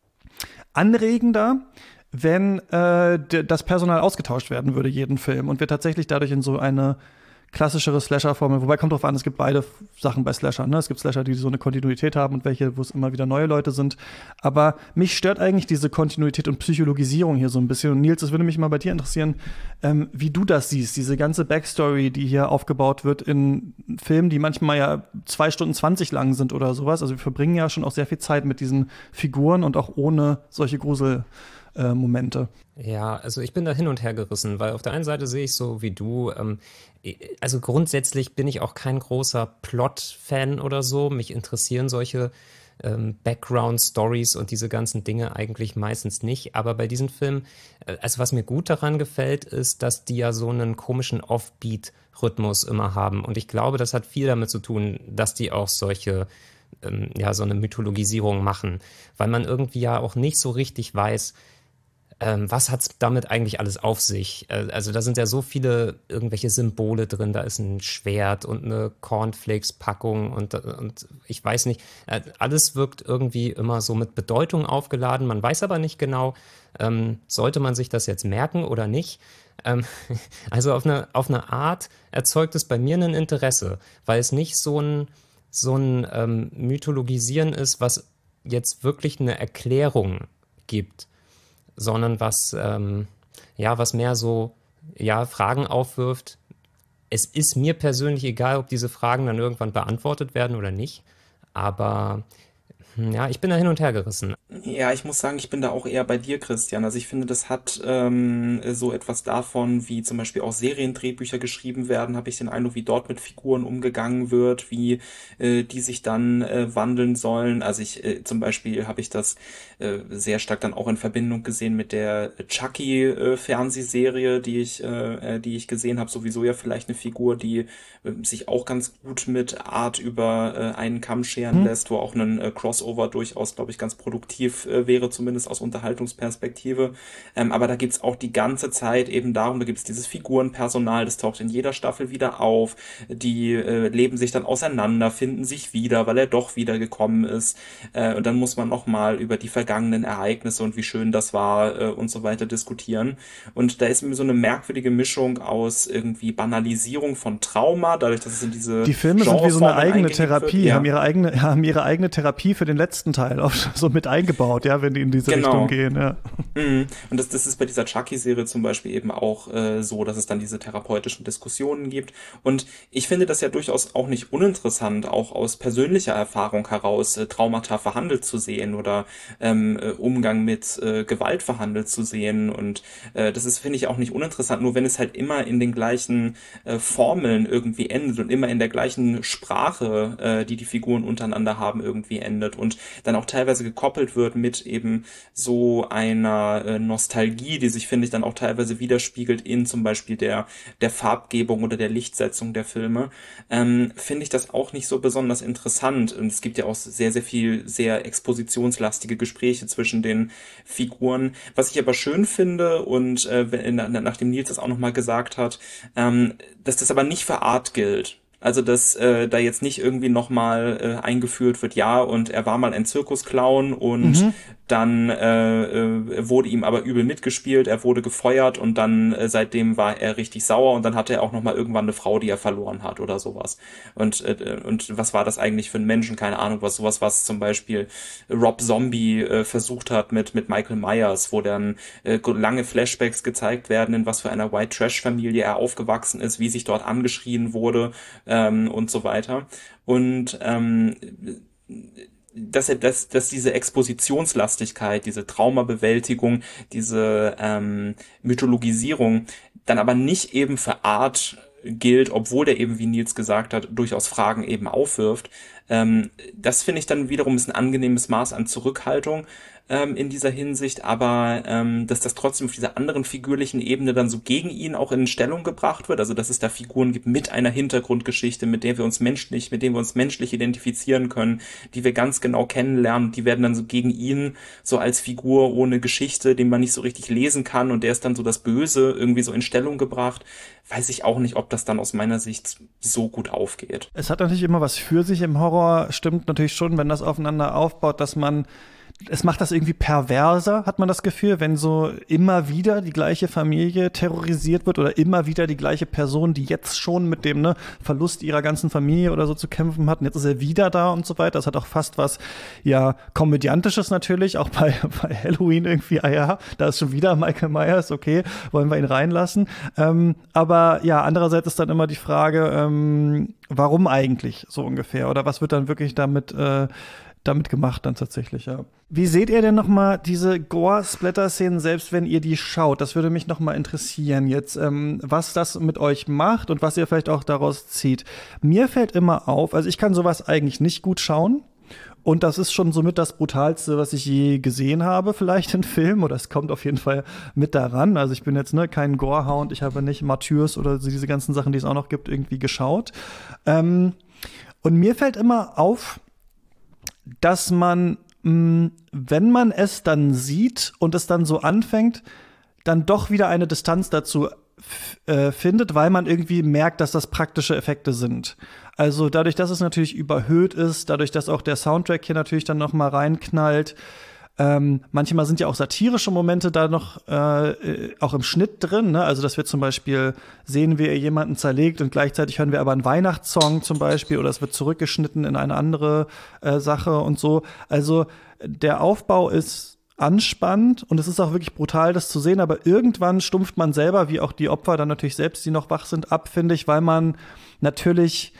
anregender, wenn äh, d- das Personal ausgetauscht werden würde, jeden Film, und wir tatsächlich dadurch in so eine klassischere Slasher-Formel, wobei kommt drauf an, es gibt beide Sachen bei Slasher, ne? Es gibt Slasher, die so eine Kontinuität haben und welche, wo es immer wieder neue Leute sind. Aber mich stört eigentlich diese Kontinuität und Psychologisierung hier so ein bisschen. Und Nils, es würde mich mal bei dir interessieren, ähm, wie du das siehst, diese ganze Backstory, die hier aufgebaut wird in Filmen, die manchmal ja zwei Stunden zwanzig lang sind oder sowas. Also wir verbringen ja schon auch sehr viel Zeit mit diesen Figuren und auch ohne solche Grusel äh, Momente. Ja, also ich bin da hin und her gerissen, weil auf der einen Seite sehe ich so wie du, ähm, also grundsätzlich bin ich auch kein großer Plot-Fan oder so. Mich interessieren solche ähm, Background-Stories und diese ganzen Dinge eigentlich meistens nicht. Aber bei diesen Filmen, äh, also was mir gut daran gefällt, ist, dass die ja so einen komischen Offbeat-Rhythmus immer haben. Und ich glaube, das hat viel damit zu tun, dass die auch solche ähm, ja, so eine Mythologisierung machen. Weil man irgendwie ja auch nicht so richtig weiß, Ähm, was hat's damit eigentlich alles auf sich? Äh, also da sind ja so viele irgendwelche Symbole drin, da ist ein Schwert und eine Cornflakes-Packung und, und ich weiß nicht, äh, alles wirkt irgendwie immer so mit Bedeutung aufgeladen, man weiß aber nicht genau, ähm, sollte man sich das jetzt merken oder nicht? Ähm, also auf eine, auf eine Art erzeugt es bei mir ein Interesse, weil es nicht so ein, so ein ähm, Mythologisieren ist, was jetzt wirklich eine Erklärung gibt, sondern was, ähm, ja, was mehr so, ja, Fragen aufwirft. Es ist mir persönlich egal, ob diese Fragen dann irgendwann beantwortet werden oder nicht, aber ja, ich bin da hin und her gerissen. Ja, ich muss sagen, ich bin da auch eher bei dir, Christian. Also ich finde, das hat ähm, so etwas davon, wie zum Beispiel auch Seriendrehbücher geschrieben werden, habe ich den Eindruck, wie dort mit Figuren umgegangen wird, wie äh, die sich dann äh, wandeln sollen. Also ich äh, zum Beispiel habe ich das äh, sehr stark dann auch in Verbindung gesehen mit der Chucky-Fernsehserie, die ich, äh, die ich gesehen habe. Sowieso ja vielleicht eine Figur, die äh, sich auch ganz gut mit Art über äh, einen Kamm scheren Hm. lässt, wo auch ein äh, Crossover durchaus, glaube ich, ganz produktiv äh, wäre, zumindest aus Unterhaltungsperspektive. Ähm, aber da geht's auch die ganze Zeit eben darum, da gibt's dieses Figurenpersonal, das taucht in jeder Staffel wieder auf, die äh, leben sich dann auseinander, finden sich wieder, weil er doch wieder gekommen ist. Äh, und dann muss man nochmal über die vergangenen Ereignisse und wie schön das war äh, und so weiter diskutieren. Und da ist mir so eine merkwürdige Mischung aus irgendwie Banalisierung von Trauma, dadurch, dass es in diese Die Filme sind wie so eine Genreformen eigene eingelegt Therapie, wird. Ja. haben ihre eigene, haben ihre eigene Therapie für den letzten Teil auch so mit eingebaut, ja, wenn die in diese Genau. Richtung gehen, ja. Mhm. Und das, das ist bei dieser Chucky-Serie zum Beispiel eben auch äh, so, dass es dann diese therapeutischen Diskussionen gibt. Und ich finde das ja durchaus auch nicht uninteressant, auch aus persönlicher Erfahrung heraus äh, Traumata verhandelt zu sehen oder ähm, äh, Umgang mit äh, Gewalt verhandelt zu sehen. Und äh, das ist, finde ich, auch nicht uninteressant, nur wenn es halt immer in den gleichen äh, Formeln irgendwie endet und immer in der gleichen Sprache, äh, die die Figuren untereinander haben, irgendwie endet und dann auch teilweise gekoppelt wird mit eben so einer äh, Nostalgie, die sich, finde ich, dann auch teilweise widerspiegelt in zum Beispiel der, der Farbgebung oder der Lichtsetzung der Filme, ähm, finde ich das auch nicht so besonders interessant. Und es gibt ja auch sehr, sehr viel sehr expositionslastige Gespräche zwischen den Figuren. Was ich aber schön finde und äh, wenn, nachdem Nils das auch nochmal gesagt hat, ähm, dass das aber nicht für Art gilt. Also, dass äh, da jetzt nicht irgendwie nochmal äh, eingeführt wird, ja, und er war mal ein Zirkusclown und Mhm. dann äh, äh, wurde ihm aber übel mitgespielt, er wurde gefeuert und dann äh, seitdem war er richtig sauer und dann hatte er auch nochmal irgendwann eine Frau, die er verloren hat oder sowas. Und äh, und was war das eigentlich für ein Menschen? Keine Ahnung, was sowas, was zum Beispiel Rob Zombie äh, versucht hat mit mit Michael Myers, wo dann äh, lange Flashbacks gezeigt werden, in was für einer White Trash Familie er aufgewachsen ist, wie sich dort angeschrien wurde ähm, und so weiter. Und ähm, dass, er, dass, dass diese Expositionslastigkeit, diese Traumabewältigung, diese ähm, Mythologisierung dann aber nicht eben für Art gilt, obwohl der eben, wie Nils gesagt hat, durchaus Fragen eben aufwirft. Ähm, das finde ich dann wiederum ist ein angenehmes Maß an Zurückhaltung ähm, in dieser Hinsicht, aber ähm, dass das trotzdem auf dieser anderen figürlichen Ebene dann so gegen ihn auch in Stellung gebracht wird, also dass es da Figuren gibt mit einer Hintergrundgeschichte, mit der wir uns menschlich, mit denen wir uns menschlich identifizieren können, die wir ganz genau kennenlernen, die werden dann so gegen ihn so als Figur ohne Geschichte, den man nicht so richtig lesen kann und der ist dann so das Böse irgendwie so in Stellung gebracht, weiß ich auch nicht, ob das dann aus meiner Sicht so gut aufgeht. Es hat natürlich immer was für sich im Horror, stimmt natürlich schon, wenn das aufeinander aufbaut, dass man es macht das irgendwie perverser, hat man das Gefühl, wenn so immer wieder die gleiche Familie terrorisiert wird oder immer wieder die gleiche Person, die jetzt schon mit dem ne, Verlust ihrer ganzen Familie oder so zu kämpfen hat. Und jetzt ist er wieder da und so weiter. Das hat auch fast was, ja, Komödiantisches natürlich, auch bei, bei Halloween irgendwie, ah ja, da ist schon wieder Michael Myers, okay, wollen wir ihn reinlassen. Ähm, aber ja, andererseits ist dann immer die Frage, ähm, warum eigentlich so ungefähr? Oder was wird dann wirklich damit äh, damit gemacht dann tatsächlich, ja. Wie seht ihr denn noch mal diese Gore-Splatter-Szenen, selbst wenn ihr die schaut? Das würde mich noch mal interessieren jetzt, ähm, was das mit euch macht und was ihr vielleicht auch daraus zieht. Mir fällt immer auf, also ich kann sowas eigentlich nicht gut schauen. Und das ist schon somit das Brutalste, was ich je gesehen habe, vielleicht in Film. Oder es kommt auf jeden Fall mit daran. Also ich bin jetzt ne, kein Gorehound, ich habe nicht Martyrs oder diese ganzen Sachen, die es auch noch gibt, irgendwie geschaut. Ähm, und mir fällt immer auf, dass man, mh, wenn man es dann sieht und es dann so anfängt, dann doch wieder eine Distanz dazu f- äh, findet, weil man irgendwie merkt, dass das praktische Effekte sind. Also dadurch, dass es natürlich überhöht ist, dadurch, dass auch der Soundtrack hier natürlich dann noch mal reinknallt. Ähm, manchmal sind ja auch satirische Momente da noch äh, auch im Schnitt drin, ne? Also dass wir zum Beispiel sehen, wie er jemanden zerlegt und gleichzeitig hören wir aber einen Weihnachtssong zum Beispiel oder es wird zurückgeschnitten in eine andere äh, Sache und so. Also der Aufbau ist anspannend und es ist auch wirklich brutal, das zu sehen, aber irgendwann stumpft man selber, wie auch die Opfer dann natürlich selbst, die noch wach sind, ab, finde ich, weil man natürlich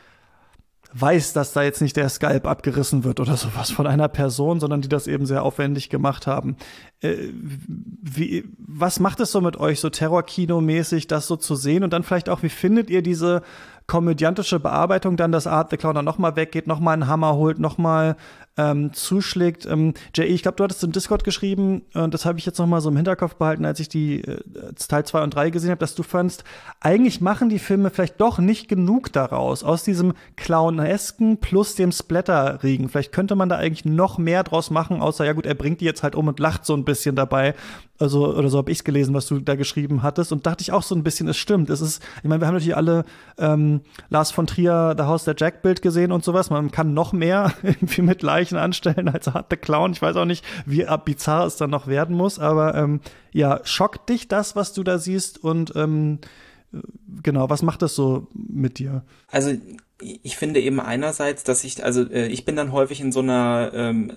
weiß, dass da jetzt nicht der Skalp abgerissen wird oder sowas von einer Person, sondern die das eben sehr aufwendig gemacht haben. Äh, wie, was macht es so mit euch, so Terrorkino-mäßig, das so zu sehen? Und dann vielleicht auch, wie findet ihr diese komödiantische Bearbeitung dann, dass Art the Clown dann noch mal weggeht, noch mal einen Hammer holt, noch mal ähm, zuschlägt? Ähm, J E, ich glaube, du hattest im Discord geschrieben, und das habe ich jetzt noch mal so im Hinterkopf behalten, als ich die äh, Teil zwei und drei gesehen habe, dass du fandst, eigentlich machen die Filme vielleicht doch nicht genug daraus, aus diesem Clownesken plus dem Splatter-Regen. Vielleicht könnte man da eigentlich noch mehr draus machen, außer, ja gut, er bringt die jetzt halt um und lacht so ein bisschen dabei. Also, oder so habe ich es gelesen, was du da geschrieben hattest. Und dachte ich auch so ein bisschen, es stimmt. Es ist, ich meine, wir haben natürlich alle ähm, Lars von Trier, The House der Jack-Bild gesehen und sowas. Man kann noch mehr irgendwie mit Leichen anstellen als Art the Clown. Ich weiß auch nicht, wie bizarr es dann noch werden muss. Aber ähm, ja, schockt dich das, was du da siehst? Und ähm, genau, was macht das so mit dir? Also ich finde eben einerseits, dass ich, also äh, ich bin dann häufig in so einer ähm,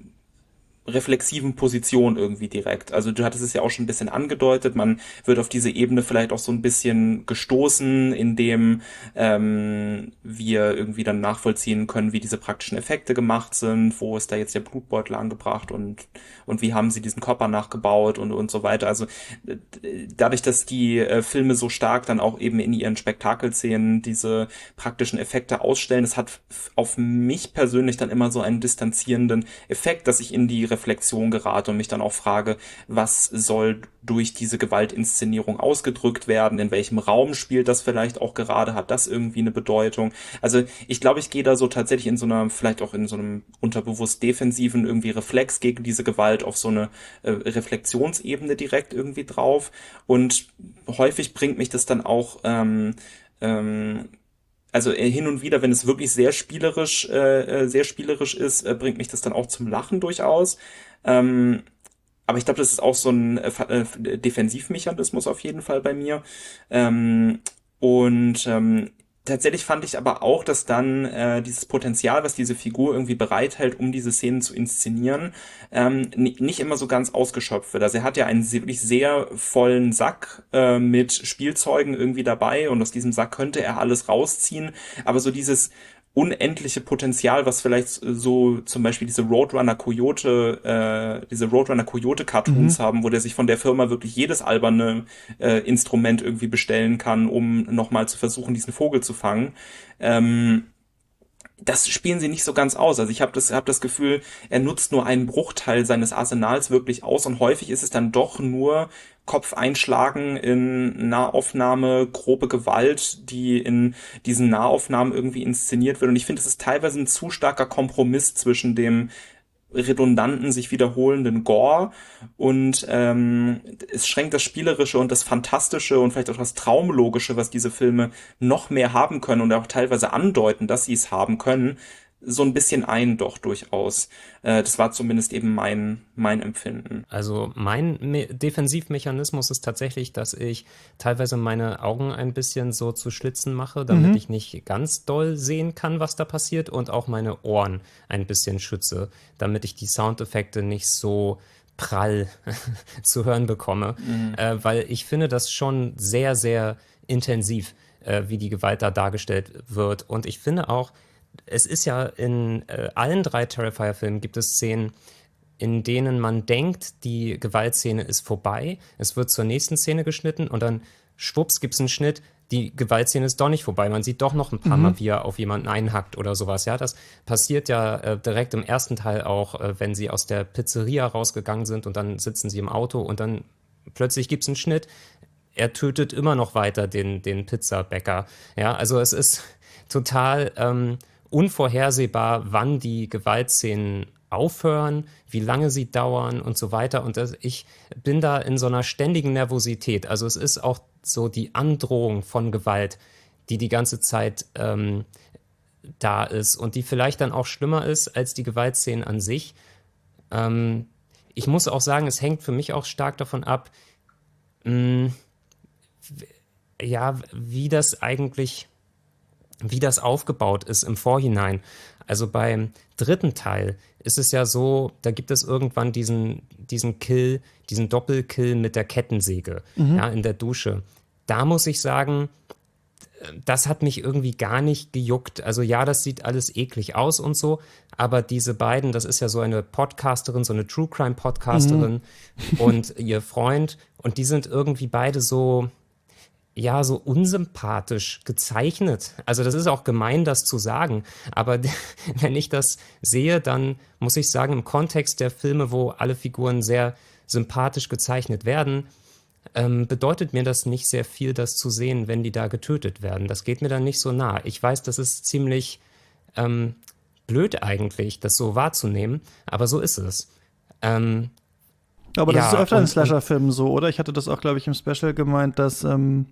reflexiven Position irgendwie direkt. Also du hattest es ja auch schon ein bisschen angedeutet, man wird auf diese Ebene vielleicht auch so ein bisschen gestoßen, indem ähm, wir irgendwie dann nachvollziehen können, wie diese praktischen Effekte gemacht sind, wo ist da jetzt der Blutbeutel angebracht und und wie haben sie diesen Körper nachgebaut und und so weiter. Also dadurch, dass die äh, Filme so stark dann auch eben in ihren Spektakelszenen diese praktischen Effekte ausstellen, das hat auf mich persönlich dann immer so einen distanzierenden Effekt, dass ich in die Reflexion gerate und mich dann auch frage, was soll durch diese Gewaltinszenierung ausgedrückt werden, in welchem Raum spielt das vielleicht auch gerade, hat das irgendwie eine Bedeutung? Also ich glaube, ich gehe da so tatsächlich in so einer, vielleicht auch in so einem unterbewusst defensiven irgendwie Reflex gegen diese Gewalt auf so eine äh, Reflexionsebene direkt irgendwie drauf und häufig bringt mich das dann auch ähm, ähm, also hin und wieder, wenn es wirklich sehr spielerisch, äh, sehr spielerisch ist, äh, bringt mich das dann auch zum Lachen durchaus. Ähm, aber ich glaube, das ist auch so ein äh, Defensivmechanismus auf jeden Fall bei mir. Ähm, und ähm, tatsächlich fand ich aber auch, dass dann äh, dieses Potenzial, was diese Figur irgendwie bereithält, um diese Szenen zu inszenieren, ähm, n- nicht immer so ganz ausgeschöpft wird. Also er hat ja einen wirklich sehr vollen Sack äh, mit Spielzeugen irgendwie dabei und aus diesem Sack könnte er alles rausziehen, aber so dieses unendliche Potenzial, was vielleicht so zum Beispiel diese Roadrunner Coyote, äh, diese Roadrunner Coyote Cartoons mhm. haben, wo der sich von der Firma wirklich jedes alberne äh, Instrument irgendwie bestellen kann, um nochmal zu versuchen, diesen Vogel zu fangen. Ähm, das spielen sie nicht so ganz aus. Also ich habe das, hab das Gefühl, er nutzt nur einen Bruchteil seines Arsenals wirklich aus und häufig ist es dann doch nur Kopf einschlagen in Nahaufnahme, grobe Gewalt, die in diesen Nahaufnahmen irgendwie inszeniert wird. Und ich finde, es ist teilweise ein zu starker Kompromiss zwischen dem redundanten, sich wiederholenden Gore und ähm, es schränkt das Spielerische und das Fantastische und vielleicht auch das Traumlogische, was diese Filme noch mehr haben können und auch teilweise andeuten, dass sie es haben können, so ein bisschen ein, doch durchaus. Äh, das war zumindest eben mein, mein Empfinden. Also mein Me- Defensivmechanismus ist tatsächlich, dass ich teilweise meine Augen ein bisschen so zu Schlitzen mache, damit Mhm. ich nicht ganz doll sehen kann, was da passiert, und auch meine Ohren ein bisschen schütze, damit ich die Soundeffekte nicht so prall zu hören bekomme, Mhm. äh, weil ich finde das schon sehr, sehr intensiv, äh, wie die Gewalt da dargestellt wird. Und ich finde auch, es ist ja in äh, allen drei Terrifier-Filmen gibt es Szenen, in denen man denkt, die Gewaltszene ist vorbei, es wird zur nächsten Szene geschnitten und dann schwupps gibt es einen Schnitt, die Gewaltszene ist doch nicht vorbei, man sieht doch noch ein paar Mhm. Mal, wie er auf jemanden einhackt oder sowas. Ja, das passiert ja äh, direkt im ersten Teil auch, äh, wenn sie aus der Pizzeria rausgegangen sind und dann sitzen sie im Auto und dann plötzlich gibt es einen Schnitt, er tötet immer noch weiter den, den Pizzabäcker. Ja, also es ist total ähm, unvorhersehbar, wann die Gewaltszenen aufhören, wie lange sie dauern und so weiter. Und das, ich bin da in so einer ständigen Nervosität. Also es ist auch so die Androhung von Gewalt, die die ganze Zeit ähm, da ist und die vielleicht dann auch schlimmer ist als die Gewaltszenen an sich. Ähm, ich muss auch sagen, es hängt für mich auch stark davon ab, mh, ja, wie das eigentlich, wie das aufgebaut ist im Vorhinein. Also beim dritten Teil ist es ja so, da gibt es irgendwann diesen, diesen Kill, diesen Doppelkill mit der Kettensäge, Mhm. ja, in der Dusche. Da muss ich sagen, das hat mich irgendwie gar nicht gejuckt. Also ja, das sieht alles eklig aus und so, aber diese beiden, das ist ja so eine Podcasterin, so eine True Crime Podcasterin und ihr Freund, und die sind irgendwie beide so, ja, so unsympathisch gezeichnet. Also das ist auch gemein, das zu sagen, aber wenn ich das sehe, dann muss ich sagen, im Kontext der Filme, wo alle Figuren sehr sympathisch gezeichnet werden, ähm, bedeutet mir das nicht sehr viel, das zu sehen, wenn die da getötet werden. Das geht mir dann nicht so nah. Ich weiß, das ist ziemlich ähm, blöd eigentlich, das so wahrzunehmen, aber so ist es. Ähm, Aber das Ja, ist öfter in und- Slasher-Filmen so, oder? Ich hatte das auch, glaube ich, im Special gemeint, dass ähm,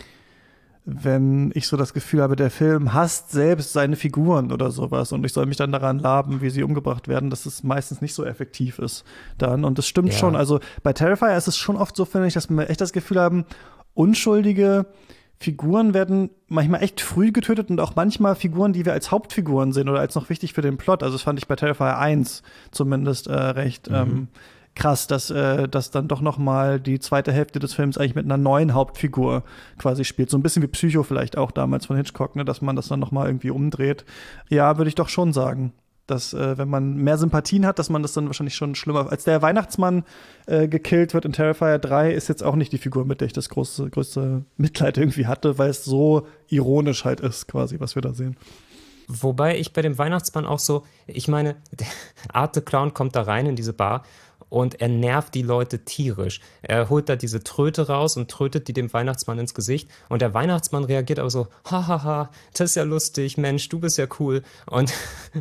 wenn ich so das Gefühl habe, der Film hasst selbst seine Figuren oder sowas und ich soll mich dann daran laben, wie sie umgebracht werden, dass es meistens nicht so effektiv ist dann. Und das stimmt Ja. schon. Also bei Terrifier ist es schon oft so, finde ich, dass wir echt das Gefühl haben, unschuldige Figuren werden manchmal echt früh getötet und auch manchmal Figuren, die wir als Hauptfiguren sehen oder als noch wichtig für den Plot. Also das fand ich bei Terrifier eins zumindest äh, recht Mhm. ähm, krass, dass, äh, dass dann doch noch mal die zweite Hälfte des Films eigentlich mit einer neuen Hauptfigur quasi spielt. So ein bisschen wie Psycho vielleicht auch damals von Hitchcock, ne, dass man das dann noch mal irgendwie umdreht. Ja, würde ich doch schon sagen, dass äh, wenn man mehr Sympathien hat, dass man das dann wahrscheinlich schon schlimmer. Als der Weihnachtsmann äh, gekillt wird in Terrifier drei, ist jetzt auch nicht die Figur, mit der ich das große, größte Mitleid irgendwie hatte, weil es so ironisch halt ist, quasi, was wir da sehen. Wobei ich bei dem Weihnachtsmann auch so, ich meine, der Art the Clown kommt da rein in diese Bar und er nervt die Leute tierisch. Er holt da diese Tröte raus und trötet die dem Weihnachtsmann ins Gesicht und der Weihnachtsmann reagiert aber so, hahaha, das ist ja lustig, Mensch, du bist ja cool. Und,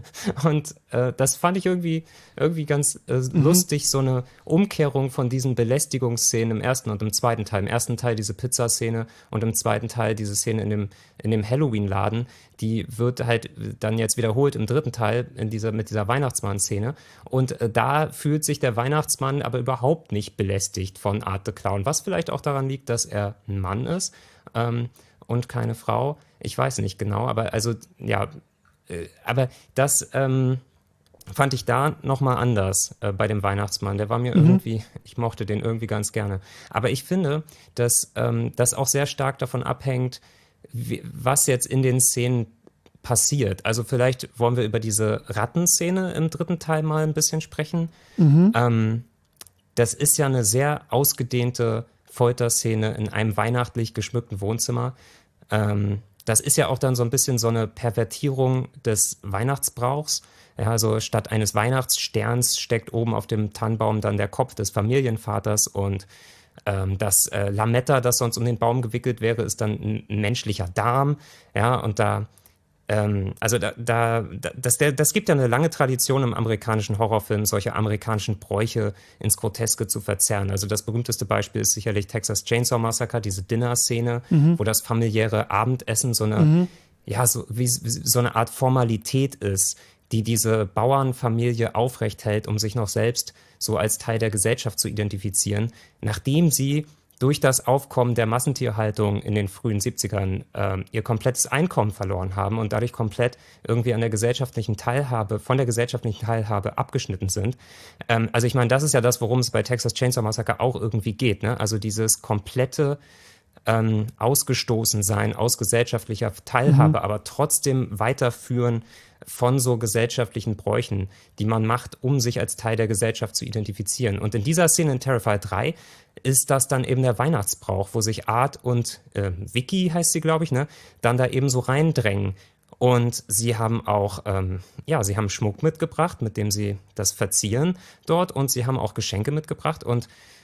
und äh, das fand ich irgendwie, irgendwie ganz äh, Mhm. lustig, so eine Umkehrung von diesen Belästigungsszenen im ersten und im zweiten Teil. Im ersten Teil diese Pizzaszene und im zweiten Teil diese Szene in dem, in dem Halloween-Laden, die wird halt dann jetzt wiederholt im dritten Teil in dieser, mit dieser Weihnachtsmann-Szene. Und äh, da fühlt sich der Weihnachtsmann aber überhaupt nicht belästigt von Art the Clown, was vielleicht auch daran liegt, dass er ein Mann ist ähm, und keine Frau. Ich weiß nicht genau, aber also, ja, äh, aber das ähm, fand ich da nochmal anders äh, bei dem Weihnachtsmann. Der war mir Mhm. irgendwie, ich mochte den irgendwie ganz gerne. Aber ich finde, dass ähm, das auch sehr stark davon abhängt, wie, was jetzt in den Szenen passiert. Also vielleicht wollen wir über diese Rattenszene im dritten Teil mal ein bisschen sprechen. Mhm. Ähm, das ist ja eine sehr ausgedehnte Folterszene in einem weihnachtlich geschmückten Wohnzimmer. Ähm, das ist ja auch dann so ein bisschen so eine Pervertierung des Weihnachtsbrauchs. Ja, also statt eines Weihnachtssterns steckt oben auf dem Tannenbaum dann der Kopf des Familienvaters und ähm, das äh, Lametta, das sonst um den Baum gewickelt wäre, ist dann ein, ein menschlicher Darm. Ja, und da Ähm, also da, da das, der, das gibt ja eine lange Tradition im amerikanischen Horrorfilm, solche amerikanischen Bräuche ins Groteske zu verzerren. Also das berühmteste Beispiel ist sicherlich Texas Chainsaw Massacre, diese Dinner-Szene, Mhm. wo das familiäre Abendessen so eine, Mhm. ja, so, wie, wie so eine Art Formalität ist, die diese Bauernfamilie aufrecht hält, um sich noch selbst so als Teil der Gesellschaft zu identifizieren, nachdem sie durch das Aufkommen der Massentierhaltung in den frühen siebzigern äh, ihr komplettes Einkommen verloren haben und dadurch komplett irgendwie an der gesellschaftlichen Teilhabe, von der gesellschaftlichen Teilhabe abgeschnitten sind. Ähm, also ich meine, das ist ja das, worum es bei Texas Chainsaw Massacre auch irgendwie geht, ne? Also dieses komplette ähm, Ausgestoßensein aus gesellschaftlicher Teilhabe, mhm. aber trotzdem weiterführen von so gesellschaftlichen Bräuchen, die man macht, um sich als Teil der Gesellschaft zu identifizieren. Und in dieser Szene in Terrifier drei ist das dann eben der Weihnachtsbrauch, wo sich Art und äh, Vicky, heißt sie, glaube ich, ne, dann da eben so reindrängen. Und sie haben auch, ähm, ja, sie haben Schmuck mitgebracht, mit dem sie das verzieren dort, und sie haben auch Geschenke mitgebracht und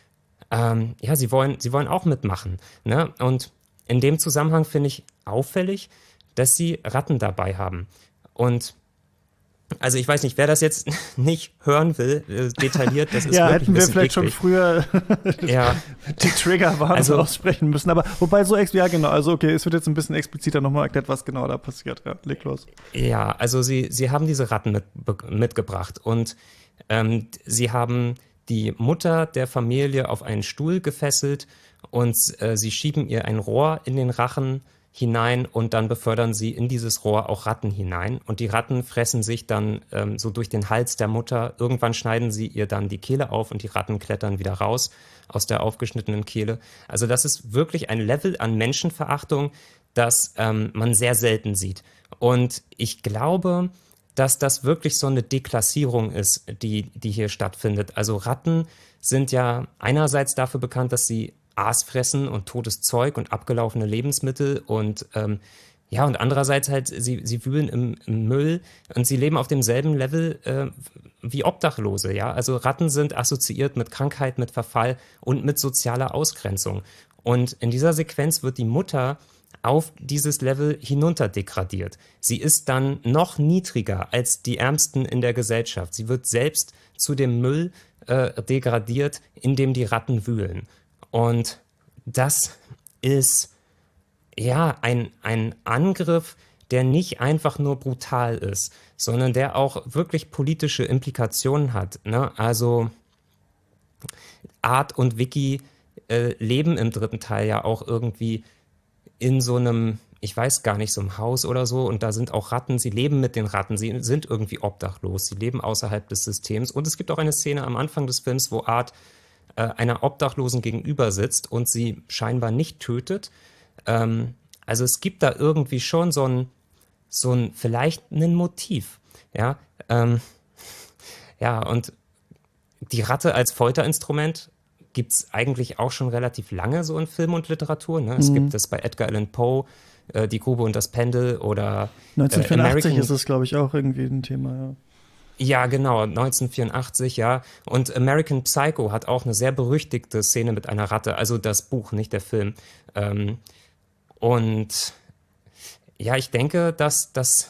ähm, ja, sie wollen, sie wollen auch mitmachen, ne? Und in dem Zusammenhang finde ich auffällig, dass sie Ratten dabei haben. Und also ich weiß nicht, wer das jetzt nicht hören will, äh, detailliert, das ist ja, wirklich hätten wir vielleicht eklig. schon früher ja. die Triggerwarnung also, aussprechen müssen. Aber wobei so, ex ja genau, also okay, es wird jetzt ein bisschen expliziter nochmal erklärt, was genau da passiert. Ja, leg los. Ja, also sie, sie haben diese Ratten mit, mitgebracht und ähm, sie haben die Mutter der Familie auf einen Stuhl gefesselt und äh, sie schieben ihr ein Rohr in den Rachen hinein und dann befördern sie in dieses Rohr auch Ratten hinein. Und die Ratten fressen sich dann ähm, so durch den Hals der Mutter. Irgendwann schneiden sie ihr dann die Kehle auf und die Ratten klettern wieder raus aus der aufgeschnittenen Kehle. Also das ist wirklich ein Level an Menschenverachtung, das ähm, man sehr selten sieht. Und ich glaube, dass das wirklich so eine Deklassierung ist, die, die hier stattfindet. Also Ratten sind ja einerseits dafür bekannt, dass sie Aas fressen und totes Zeug und abgelaufene Lebensmittel und ähm, ja, und andererseits halt, sie, sie wühlen im, im Müll und sie leben auf demselben Level äh, wie Obdachlose, ja. Also Ratten sind assoziiert mit Krankheit, mit Verfall und mit sozialer Ausgrenzung. Und in dieser Sequenz wird die Mutter auf dieses Level hinunterdegradiert. Sie ist dann noch niedriger als die Ärmsten in der Gesellschaft. Sie wird selbst zu dem Müll äh, degradiert, in dem die Ratten wühlen. Und das ist ja ein, ein Angriff, der nicht einfach nur brutal ist, sondern der auch wirklich politische Implikationen hat, ne? Also Art und Vicky äh, leben im dritten Teil ja auch irgendwie in so einem, ich weiß gar nicht, so einem Haus oder so, und da sind auch Ratten, sie leben mit den Ratten, sie sind irgendwie obdachlos, sie leben außerhalb des Systems. Und es gibt auch eine Szene am Anfang des Films, wo Art einer Obdachlosen gegenüber sitzt und sie scheinbar nicht tötet. Ähm, also es gibt da irgendwie schon so ein, so ein vielleicht ein Motiv. Ja, ähm, ja, und die Ratte als Folterinstrument gibt es eigentlich auch schon relativ lange so in Film und Literatur. Ne? Es mhm. gibt es bei Edgar Allan Poe, äh, Die Grube und das Pendel oder neunzehnhundertvierundachtzig äh, ist es, glaube ich, auch irgendwie ein Thema, ja. Ja, genau, neunzehnhundertvierundachtzig, ja. Und American Psycho hat auch eine sehr berüchtigte Szene mit einer Ratte, also das Buch, nicht der Film. Ähm, und ja, ich denke, dass das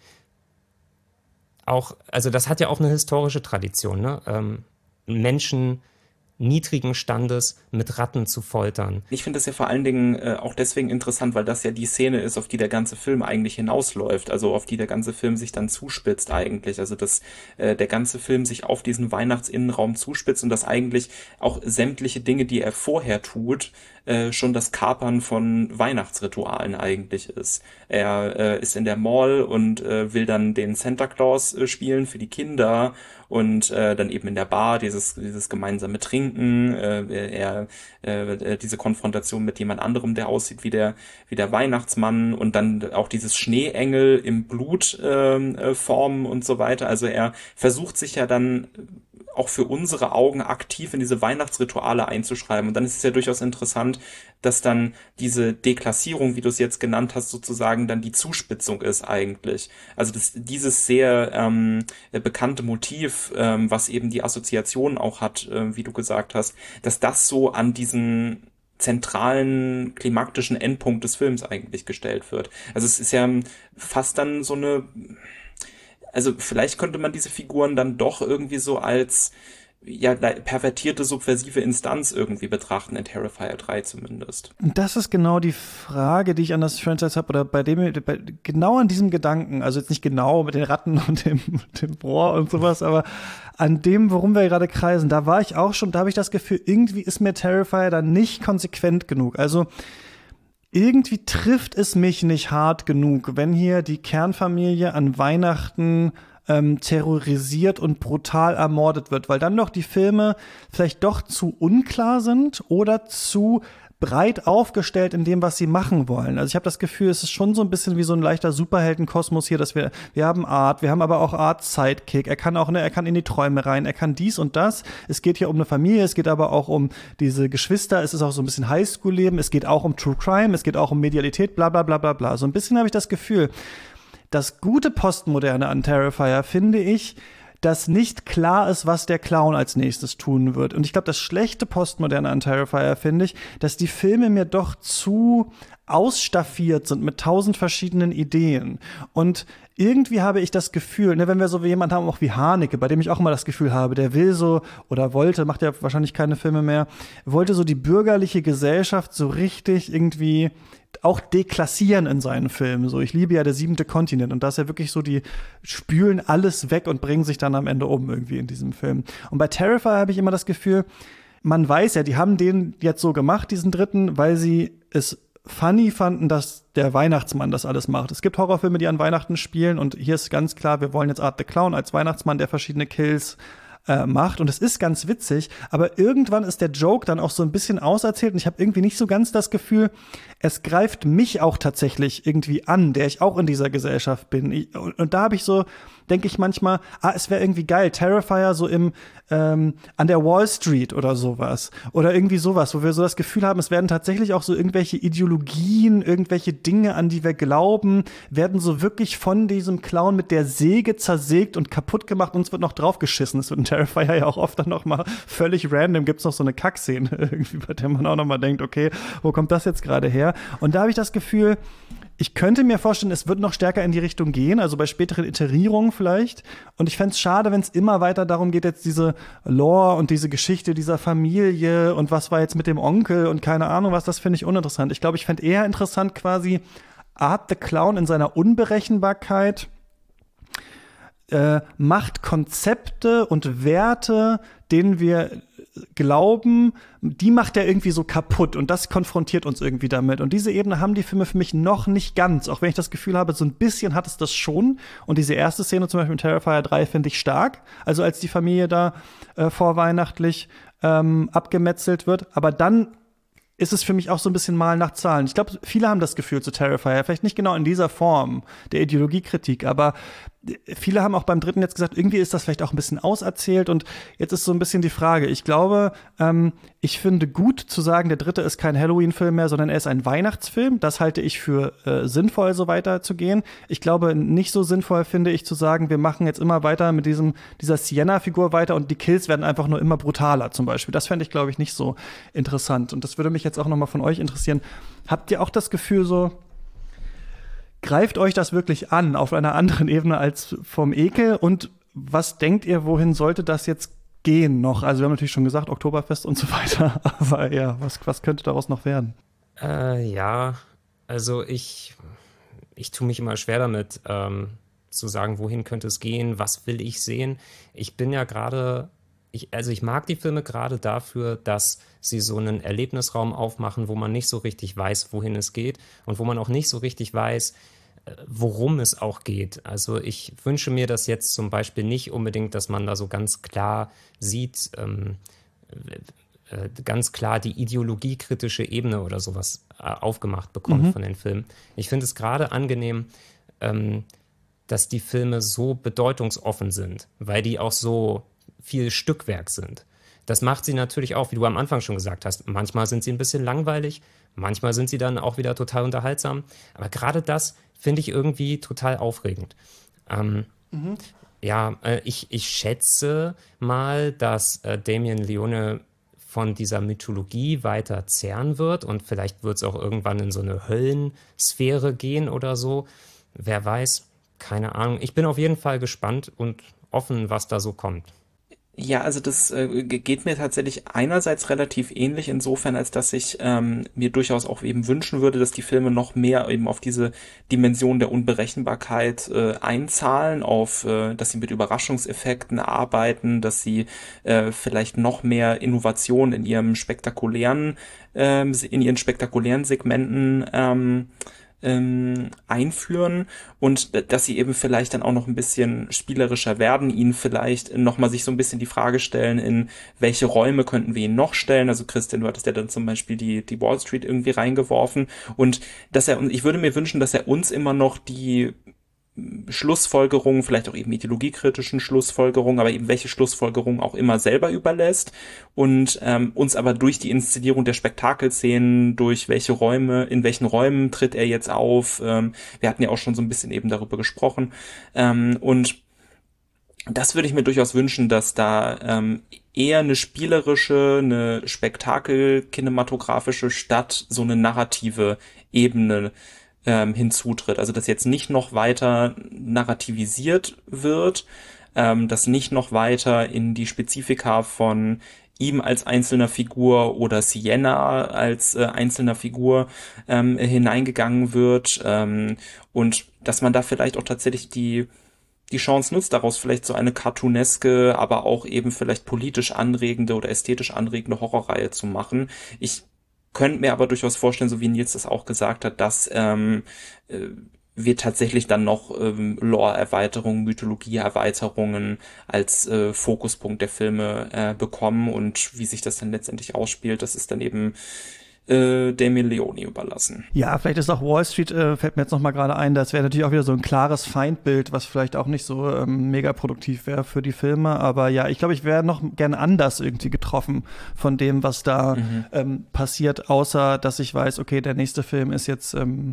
auch, also das hat ja auch eine historische Tradition, ne? Ähm, Menschen niedrigen Standes mit Ratten zu foltern. Ich finde das ja vor allen Dingen äh, auch deswegen interessant, weil das ja die Szene ist, auf die der ganze Film eigentlich hinausläuft, also auf die der ganze Film sich dann zuspitzt eigentlich, also dass äh, der ganze Film sich auf diesen Weihnachtsinnenraum zuspitzt und dass eigentlich auch sämtliche Dinge, die er vorher tut, äh, schon das Kapern von Weihnachtsritualen eigentlich ist. Er äh, ist in der Mall und äh, will dann den Santa Claus äh, spielen für die Kinder und äh, dann eben in der Bar dieses dieses gemeinsame Trinken, äh, er äh, diese Konfrontation mit jemand anderem, der aussieht wie der wie der Weihnachtsmann und dann auch dieses Schneeengel im Blut äh, formen und so weiter. Also er versucht sich ja dann auch für unsere Augen aktiv in diese Weihnachtsrituale einzuschreiben. Und dann ist es ja durchaus interessant, dass dann diese Deklassierung, wie du es jetzt genannt hast, sozusagen dann die Zuspitzung ist eigentlich. Also das, dieses sehr ähm, bekannte Motiv, ähm, was eben die Assoziation auch hat, äh, wie du gesagt hast, dass das so an diesen zentralen klimaktischen Endpunkt des Films eigentlich gestellt wird. Also es ist ja fast dann so eine... Also vielleicht könnte man diese Figuren dann doch irgendwie so als ja, pervertierte, subversive Instanz irgendwie betrachten, in Terrifier drei zumindest. Und das ist genau die Frage, die ich an das Franchise habe, oder bei dem, bei, genau an diesem Gedanken, also jetzt nicht genau mit den Ratten und dem, dem Rohr und sowas, aber an dem, worum wir gerade kreisen, da war ich auch schon, da habe ich das Gefühl, irgendwie ist mir Terrifier da nicht konsequent genug. Also irgendwie trifft es mich nicht hart genug, wenn hier die Kernfamilie an Weihnachten ähm, terrorisiert und brutal ermordet wird, weil dann doch die Filme vielleicht doch zu unklar sind oder zu breit aufgestellt in dem, was sie machen wollen. Also ich habe das Gefühl, es ist schon so ein bisschen wie so ein leichter Superheldenkosmos hier, dass wir, wir haben Art, wir haben aber auch Art Sidekick. Er kann auch, ne, er kann in die Träume rein, er kann dies und das. Es geht hier um eine Familie, es geht aber auch um diese Geschwister, es ist auch so ein bisschen Highschool-Leben, es geht auch um True Crime, es geht auch um Medialität, bla bla bla bla bla. So ein bisschen habe ich das Gefühl. Das gute Postmoderne an Terrifier finde ich, dass nicht klar ist, was der Clown als nächstes tun wird. Und ich glaube, das schlechte Postmoderne an Terrifier finde ich, dass die Filme mir doch zu ausstaffiert sind mit tausend verschiedenen Ideen. Und irgendwie habe ich das Gefühl, ne, wenn wir so wie jemand haben, auch wie Haneke, bei dem ich auch immer das Gefühl habe, der will so oder wollte, macht ja wahrscheinlich keine Filme mehr, wollte so die bürgerliche Gesellschaft so richtig irgendwie auch deklassieren in seinen Filmen. So, ich liebe ja Der siebente Kontinent und da ist ja wirklich so, die spülen alles weg und bringen sich dann am Ende um irgendwie in diesem Film. Und bei Terrifier habe ich immer das Gefühl, man weiß ja, die haben den jetzt so gemacht, diesen dritten, weil sie es funny fanden, dass der Weihnachtsmann das alles macht. Es gibt Horrorfilme, die an Weihnachten spielen und hier ist ganz klar, wir wollen jetzt Art the Clown als Weihnachtsmann, der verschiedene Kills äh, macht und es ist ganz witzig, aber irgendwann ist der Joke dann auch so ein bisschen auserzählt und ich habe irgendwie nicht so ganz das Gefühl, es greift mich auch tatsächlich irgendwie an, der ich auch in dieser Gesellschaft bin. Ich, und, und da habe ich so, denke ich manchmal, ah, es wäre irgendwie geil, Terrifier so im ähm, an der Wall Street oder sowas. Oder irgendwie sowas, wo wir so das Gefühl haben, es werden tatsächlich auch so irgendwelche Ideologien, irgendwelche Dinge, an die wir glauben, werden so wirklich von diesem Clown mit der Säge zersägt und kaputt gemacht. Uns wird noch draufgeschissen. Es wird in Terrifier ja auch oft dann noch mal völlig random, gibt's noch so eine Kackszene irgendwie, bei der man auch noch mal denkt, okay, wo kommt das jetzt gerade her? Und da habe ich das Gefühl, ich könnte mir vorstellen, es wird noch stärker in die Richtung gehen, also bei späteren Iterierungen vielleicht. Und ich fände es schade, wenn es immer weiter darum geht, jetzt diese Lore und diese Geschichte dieser Familie und was war jetzt mit dem Onkel und keine Ahnung was, das finde ich uninteressant. Ich glaube, ich fände eher interessant quasi Art the Clown in seiner Unberechenbarkeit, äh, macht Konzepte und Werte, denen wir glauben, die macht er irgendwie so kaputt und das konfrontiert uns irgendwie damit. Und diese Ebene haben die Filme für mich noch nicht ganz, auch wenn ich das Gefühl habe, so ein bisschen hat es das schon. Und diese erste Szene zum Beispiel in Terrifier drei finde ich stark, also als die Familie da äh, vorweihnachtlich ähm, abgemetzelt wird. Aber dann ist es für mich auch so ein bisschen Mal nach Zahlen. Ich glaube, viele haben das Gefühl zu Terrifier, vielleicht nicht genau in dieser Form der Ideologiekritik, aber viele haben auch beim dritten jetzt gesagt, irgendwie ist das vielleicht auch ein bisschen auserzählt und jetzt ist so ein bisschen die Frage. Ich glaube, ähm, ich finde gut zu sagen, der dritte ist kein Halloween-Film mehr, sondern er ist ein Weihnachtsfilm. Das halte ich für äh, sinnvoll, so weiterzugehen. Ich glaube, nicht so sinnvoll finde ich zu sagen, wir machen jetzt immer weiter mit diesem dieser Sienna-Figur weiter und die Kills werden einfach nur immer brutaler zum Beispiel. Das fände ich, glaube ich, nicht so interessant und das würde mich jetzt auch noch mal von euch interessieren. Habt ihr auch das Gefühl so, greift euch das wirklich an, auf einer anderen Ebene als vom Ekel? Und was denkt ihr, wohin sollte das jetzt gehen noch? Also wir haben natürlich schon gesagt, Oktoberfest und so weiter. Aber ja, was, was könnte daraus noch werden? Äh, ja, also ich, ich tue mich immer schwer damit, ähm, zu sagen, wohin könnte es gehen, was will ich sehen. Ich bin ja gerade, ich, also ich mag die Filme gerade dafür, dass sie so einen Erlebnisraum aufmachen, wo man nicht so richtig weiß, wohin es geht und wo man auch nicht so richtig weiß, worum es auch geht. Also ich wünsche mir das jetzt zum Beispiel nicht unbedingt, dass man da so ganz klar sieht, ähm, äh, ganz klar die ideologiekritische Ebene oder sowas äh, aufgemacht bekommt mhm. von den Filmen. Ich finde es gerade angenehm, ähm, dass die Filme so bedeutungsoffen sind, weil die auch so viel Stückwerk sind. Das macht sie natürlich auch, wie du am Anfang schon gesagt hast, manchmal sind sie ein bisschen langweilig, manchmal sind sie dann auch wieder total unterhaltsam, aber gerade das finde ich irgendwie total aufregend. Ähm, mhm. Ja, äh, ich, ich schätze mal, dass äh, Damien Leone von dieser Mythologie weiter zehren wird und vielleicht wird es auch irgendwann in so eine Höllensphäre gehen oder so. Wer weiß, keine Ahnung. Ich bin auf jeden Fall gespannt und offen, was da so kommt. Ja, also das äh, ge- geht mir tatsächlich einerseits relativ ähnlich insofern, als dass ich ähm, mir durchaus auch eben wünschen würde, dass die Filme noch mehr eben auf diese Dimension der Unberechenbarkeit äh, einzahlen, auf, äh, dass sie mit Überraschungseffekten arbeiten, dass sie äh, vielleicht noch mehr Innovation in ihrem spektakulären, ähm, in ihren spektakulären Segmenten ähm, ähm, einführen und d- dass sie eben vielleicht dann auch noch ein bisschen spielerischer werden, ihnen vielleicht nochmal sich so ein bisschen die Frage stellen, in welche Räume könnten wir ihn noch stellen. Also Christian, du hattest ja dann zum Beispiel die, die Wall Street irgendwie reingeworfen und dass er, und ich würde mir wünschen, dass er uns immer noch die Schlussfolgerungen, vielleicht auch eben ideologiekritischen Schlussfolgerungen, aber eben welche Schlussfolgerungen auch immer selber überlässt und ähm, uns aber durch die Inszenierung der Spektakelszenen, durch welche Räume, in welchen Räumen tritt er jetzt auf, ähm, wir hatten ja auch schon so ein bisschen eben darüber gesprochen, ähm, und das würde ich mir durchaus wünschen, dass da ähm, eher eine spielerische, eine spektakel-kinematografische statt so eine narrative Ebene ähm, hinzutritt. Also dass jetzt nicht noch weiter narrativisiert wird, ähm, dass nicht noch weiter in die Spezifika von ihm als einzelner Figur oder Sienna als äh, einzelner Figur ähm, hineingegangen wird, ähm, und dass man da vielleicht auch tatsächlich die die Chance nutzt, daraus vielleicht so eine cartooneske, aber auch eben vielleicht politisch anregende oder ästhetisch anregende Horrorreihe zu machen. Ich könnte mir aber durchaus vorstellen, so wie Nils das auch gesagt hat, dass ähm, äh, wir tatsächlich dann noch ähm, Lore-Erweiterungen, Mythologie-Erweiterungen als äh, Fokuspunkt der Filme äh, bekommen, und wie sich das dann letztendlich ausspielt, das ist dann eben äh, Damien Leone überlassen. Ja, vielleicht ist auch Wall Street, äh, fällt mir jetzt noch mal gerade ein, das wäre natürlich auch wieder so ein klares Feindbild, was vielleicht auch nicht so ähm, mega produktiv wäre für die Filme. Aber ja, ich glaube, ich wäre noch gern anders irgendwie getroffen von dem, was da mhm. ähm, passiert, außer dass ich weiß, okay, der nächste Film ist jetzt ähm,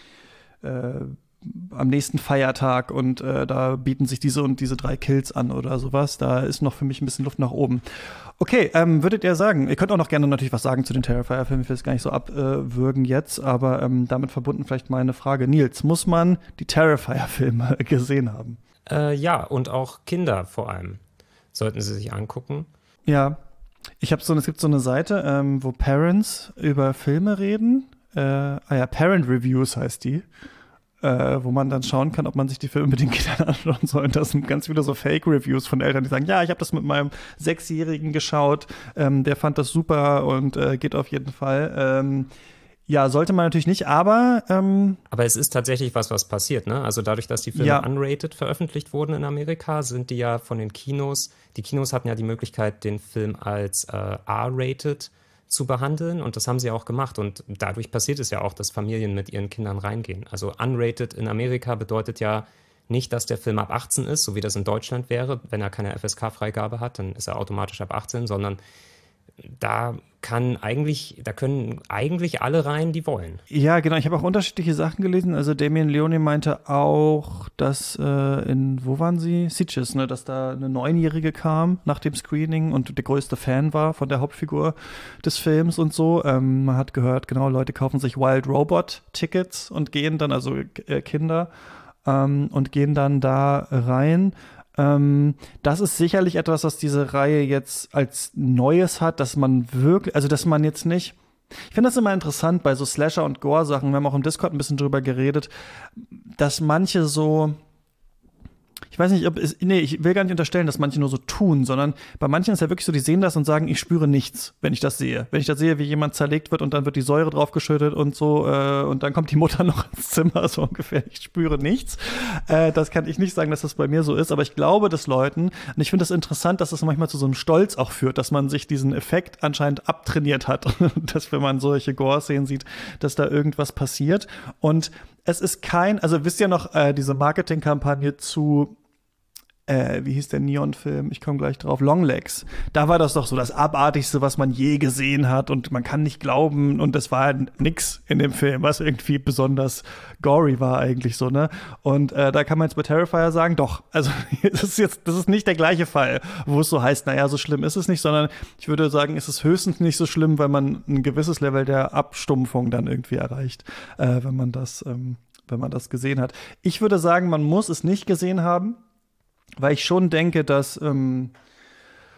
äh, am nächsten Feiertag und äh, da bieten sich diese und diese drei Kills an oder sowas. Da ist noch für mich ein bisschen Luft nach oben. Okay, ähm, würdet ihr sagen, ihr könnt auch noch gerne natürlich was sagen zu den Terrifier-Filmen, ich will es gar nicht so abwürgen äh, jetzt, aber ähm, damit verbunden vielleicht mal eine Frage. Nils, muss man die Terrifier-Filme gesehen haben? Äh, ja, und auch Kinder vor allem sollten sie sich angucken. Ja, ich habe so, es gibt so eine Seite, ähm, wo Parents über Filme reden. Äh, ah ja, Parent Reviews heißt die. Äh, wo man dann schauen kann, ob man sich die Filme mit den Kindern anschauen soll. Und das sind ganz viele so Fake-Reviews von Eltern, die sagen, ja, ich habe das mit meinem Sechsjährigen geschaut, ähm, der fand das super und äh, geht auf jeden Fall. Ähm, ja, sollte man natürlich nicht, aber ähm, Aber es ist tatsächlich was, was passiert, ne? Also dadurch, dass die Filme ja. unrated veröffentlicht wurden in Amerika, sind die ja von den Kinos, die Kinos hatten ja die Möglichkeit, den Film als äh, R-rated zu behandeln, und das haben sie auch gemacht, und dadurch passiert es ja auch, dass Familien mit ihren Kindern reingehen. Also unrated in Amerika bedeutet ja nicht, dass der Film ab achtzehn ist, so wie das in Deutschland wäre. Wenn er keine F S K-Freigabe hat, dann ist er automatisch ab achtzehn, sondern da kann eigentlich, da können eigentlich alle rein, die wollen. Ja, genau. Ich habe auch unterschiedliche Sachen gelesen. Also Damien Leone meinte auch, dass äh, in, wo waren sie? Sitges, ne, dass da eine Neunjährige kam nach dem Screening und der größte Fan war von der Hauptfigur des Films und so. Ähm, man hat gehört, genau, Leute kaufen sich Wild Robot Tickets und gehen dann, also äh, Kinder, ähm, und gehen dann da rein. Ähm, das ist sicherlich etwas, was diese Reihe jetzt als Neues hat, dass man wirklich, also dass man jetzt nicht, ich finde das immer interessant bei so Slasher- und Gore-Sachen, wir haben auch im Discord ein bisschen drüber geredet, dass manche so, ich weiß nicht, ob es, nee, ich will gar nicht unterstellen, dass manche nur so tun, sondern bei manchen ist ja wirklich so, die sehen das und sagen, ich spüre nichts, wenn ich das sehe. Wenn ich das sehe, wie jemand zerlegt wird und dann wird die Säure draufgeschüttet und so, äh, und dann kommt die Mutter noch ins Zimmer, so ungefähr, ich spüre nichts. Äh, das kann ich nicht sagen, dass das bei mir so ist, aber ich glaube des Leuten, und ich finde das interessant, dass das manchmal zu so einem Stolz auch führt, dass man sich diesen Effekt anscheinend abtrainiert hat, dass wenn man solche Gore-Szenen sieht, dass da irgendwas passiert. Und es ist kein, also wisst ihr noch, äh, diese Marketingkampagne zu Äh, wie hieß der Neon-Film? Ich komme gleich drauf. Longlegs. Da war das doch so das Abartigste, was man je gesehen hat. Und man kann nicht glauben. Und das war nix in dem Film, was irgendwie besonders gory war eigentlich so, ne? Und äh, da kann man jetzt bei Terrifier sagen, doch. Also das ist jetzt, das ist nicht der gleiche Fall, wo es so heißt, naja, so schlimm ist es nicht, sondern ich würde sagen, es ist höchstens nicht so schlimm, weil man ein gewisses Level der Abstumpfung dann irgendwie erreicht, äh, wenn man das, ähm, wenn man das gesehen hat. Ich würde sagen, man muss es nicht gesehen haben, weil ich schon denke, dass ähm,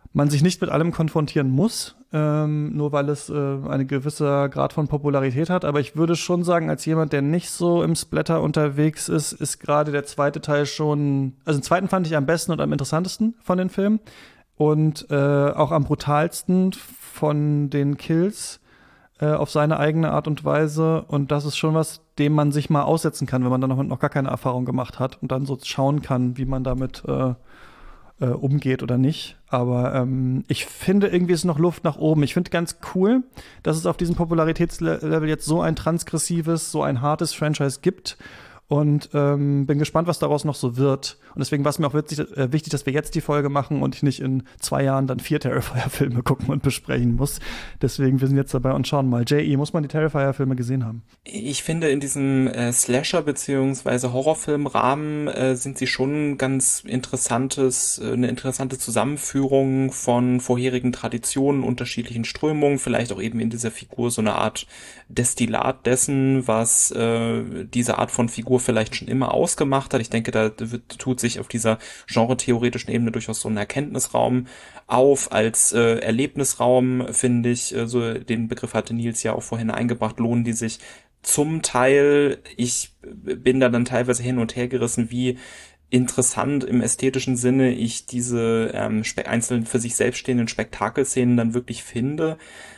man sich nicht mit allem konfrontieren muss, ähm, nur weil es äh, ein gewisser Grad von Popularität hat. Aber ich würde schon sagen, als jemand, der nicht so im Splatter unterwegs ist, ist gerade der zweite Teil schon, also den zweiten fand ich am besten und am interessantesten von den Filmen und äh, auch am brutalsten von den Kills äh, auf seine eigene Art und Weise. Und das ist schon was, dem man sich mal aussetzen kann, wenn man dann noch, noch gar keine Erfahrung gemacht hat und dann so schauen kann, wie man damit äh, Äh, umgeht oder nicht. Aber ähm, ich finde, irgendwie ist noch Luft nach oben. Ich finde ganz cool, dass es auf diesem Popularitätslevel jetzt so ein transgressives, so ein hartes Franchise gibt. Und ähm, bin gespannt, was daraus noch so wird. Und deswegen war es mir auch witzig, äh, wichtig, dass wir jetzt die Folge machen und ich nicht in zwei Jahren dann vier Terrifier-Filme gucken und besprechen muss. Deswegen, wir sind jetzt dabei und schauen mal. J E, muss man die Terrifier-Filme gesehen haben? Ich finde, in diesem äh, Slasher- beziehungsweise Horrorfilmrahmen äh, sind sie schon ganz interessantes, äh, eine interessante Zusammenführung von vorherigen Traditionen, unterschiedlichen Strömungen, vielleicht auch eben in dieser Figur so eine Art Destillat dessen, was äh, diese Art von Figur vielleicht schon immer ausgemacht hat. Ich denke, da wird, tut sich auf dieser genretheoretischen Ebene durchaus so ein Erkenntnisraum auf. Als äh, Erlebnisraum, finde ich, äh, so den Begriff hatte Nils ja auch vorhin eingebracht, lohnen die sich zum Teil. Ich bin da dann teilweise hin und her gerissen, wie interessant im ästhetischen Sinne ich diese ähm, einzelnen für sich selbst stehenden Spektakelszenen dann wirklich finde.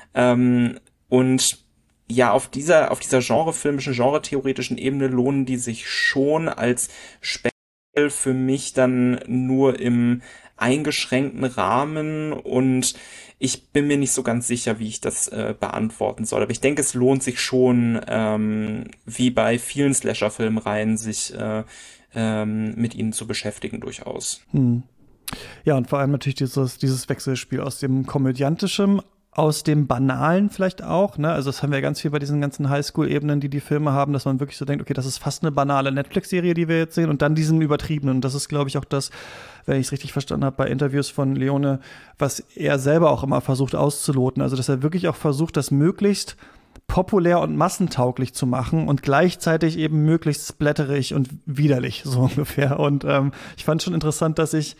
Ähm, und ja, auf dieser, auf dieser genrefilmischen, genretheoretischen Ebene lohnen die sich schon. Als Spektakel für mich dann nur im eingeschränkten Rahmen und ich bin mir nicht so ganz sicher, wie ich das äh, beantworten soll. Aber ich denke, es lohnt sich schon, ähm, wie bei vielen Slasher-Filmreihen, sich äh, ähm, mit ihnen zu beschäftigen durchaus. Hm. Ja, und vor allem natürlich dieses, dieses Wechselspiel aus dem Komödiantischen, aus dem Banalen vielleicht auch, ne? Also das haben wir ganz viel bei diesen ganzen Highschool-Ebenen, die die Filme haben, dass man wirklich so denkt, okay, das ist fast eine banale Netflix-Serie, die wir jetzt sehen, und dann diesen Übertriebenen. Und das ist, glaube ich, auch das, wenn ich es richtig verstanden habe, bei Interviews von Leone, was er selber auch immer versucht auszuloten. Also dass er wirklich auch versucht, das möglichst populär und massentauglich zu machen und gleichzeitig eben möglichst splatterig und widerlich, so ungefähr. Und ähm, ich fand schon interessant, dass ich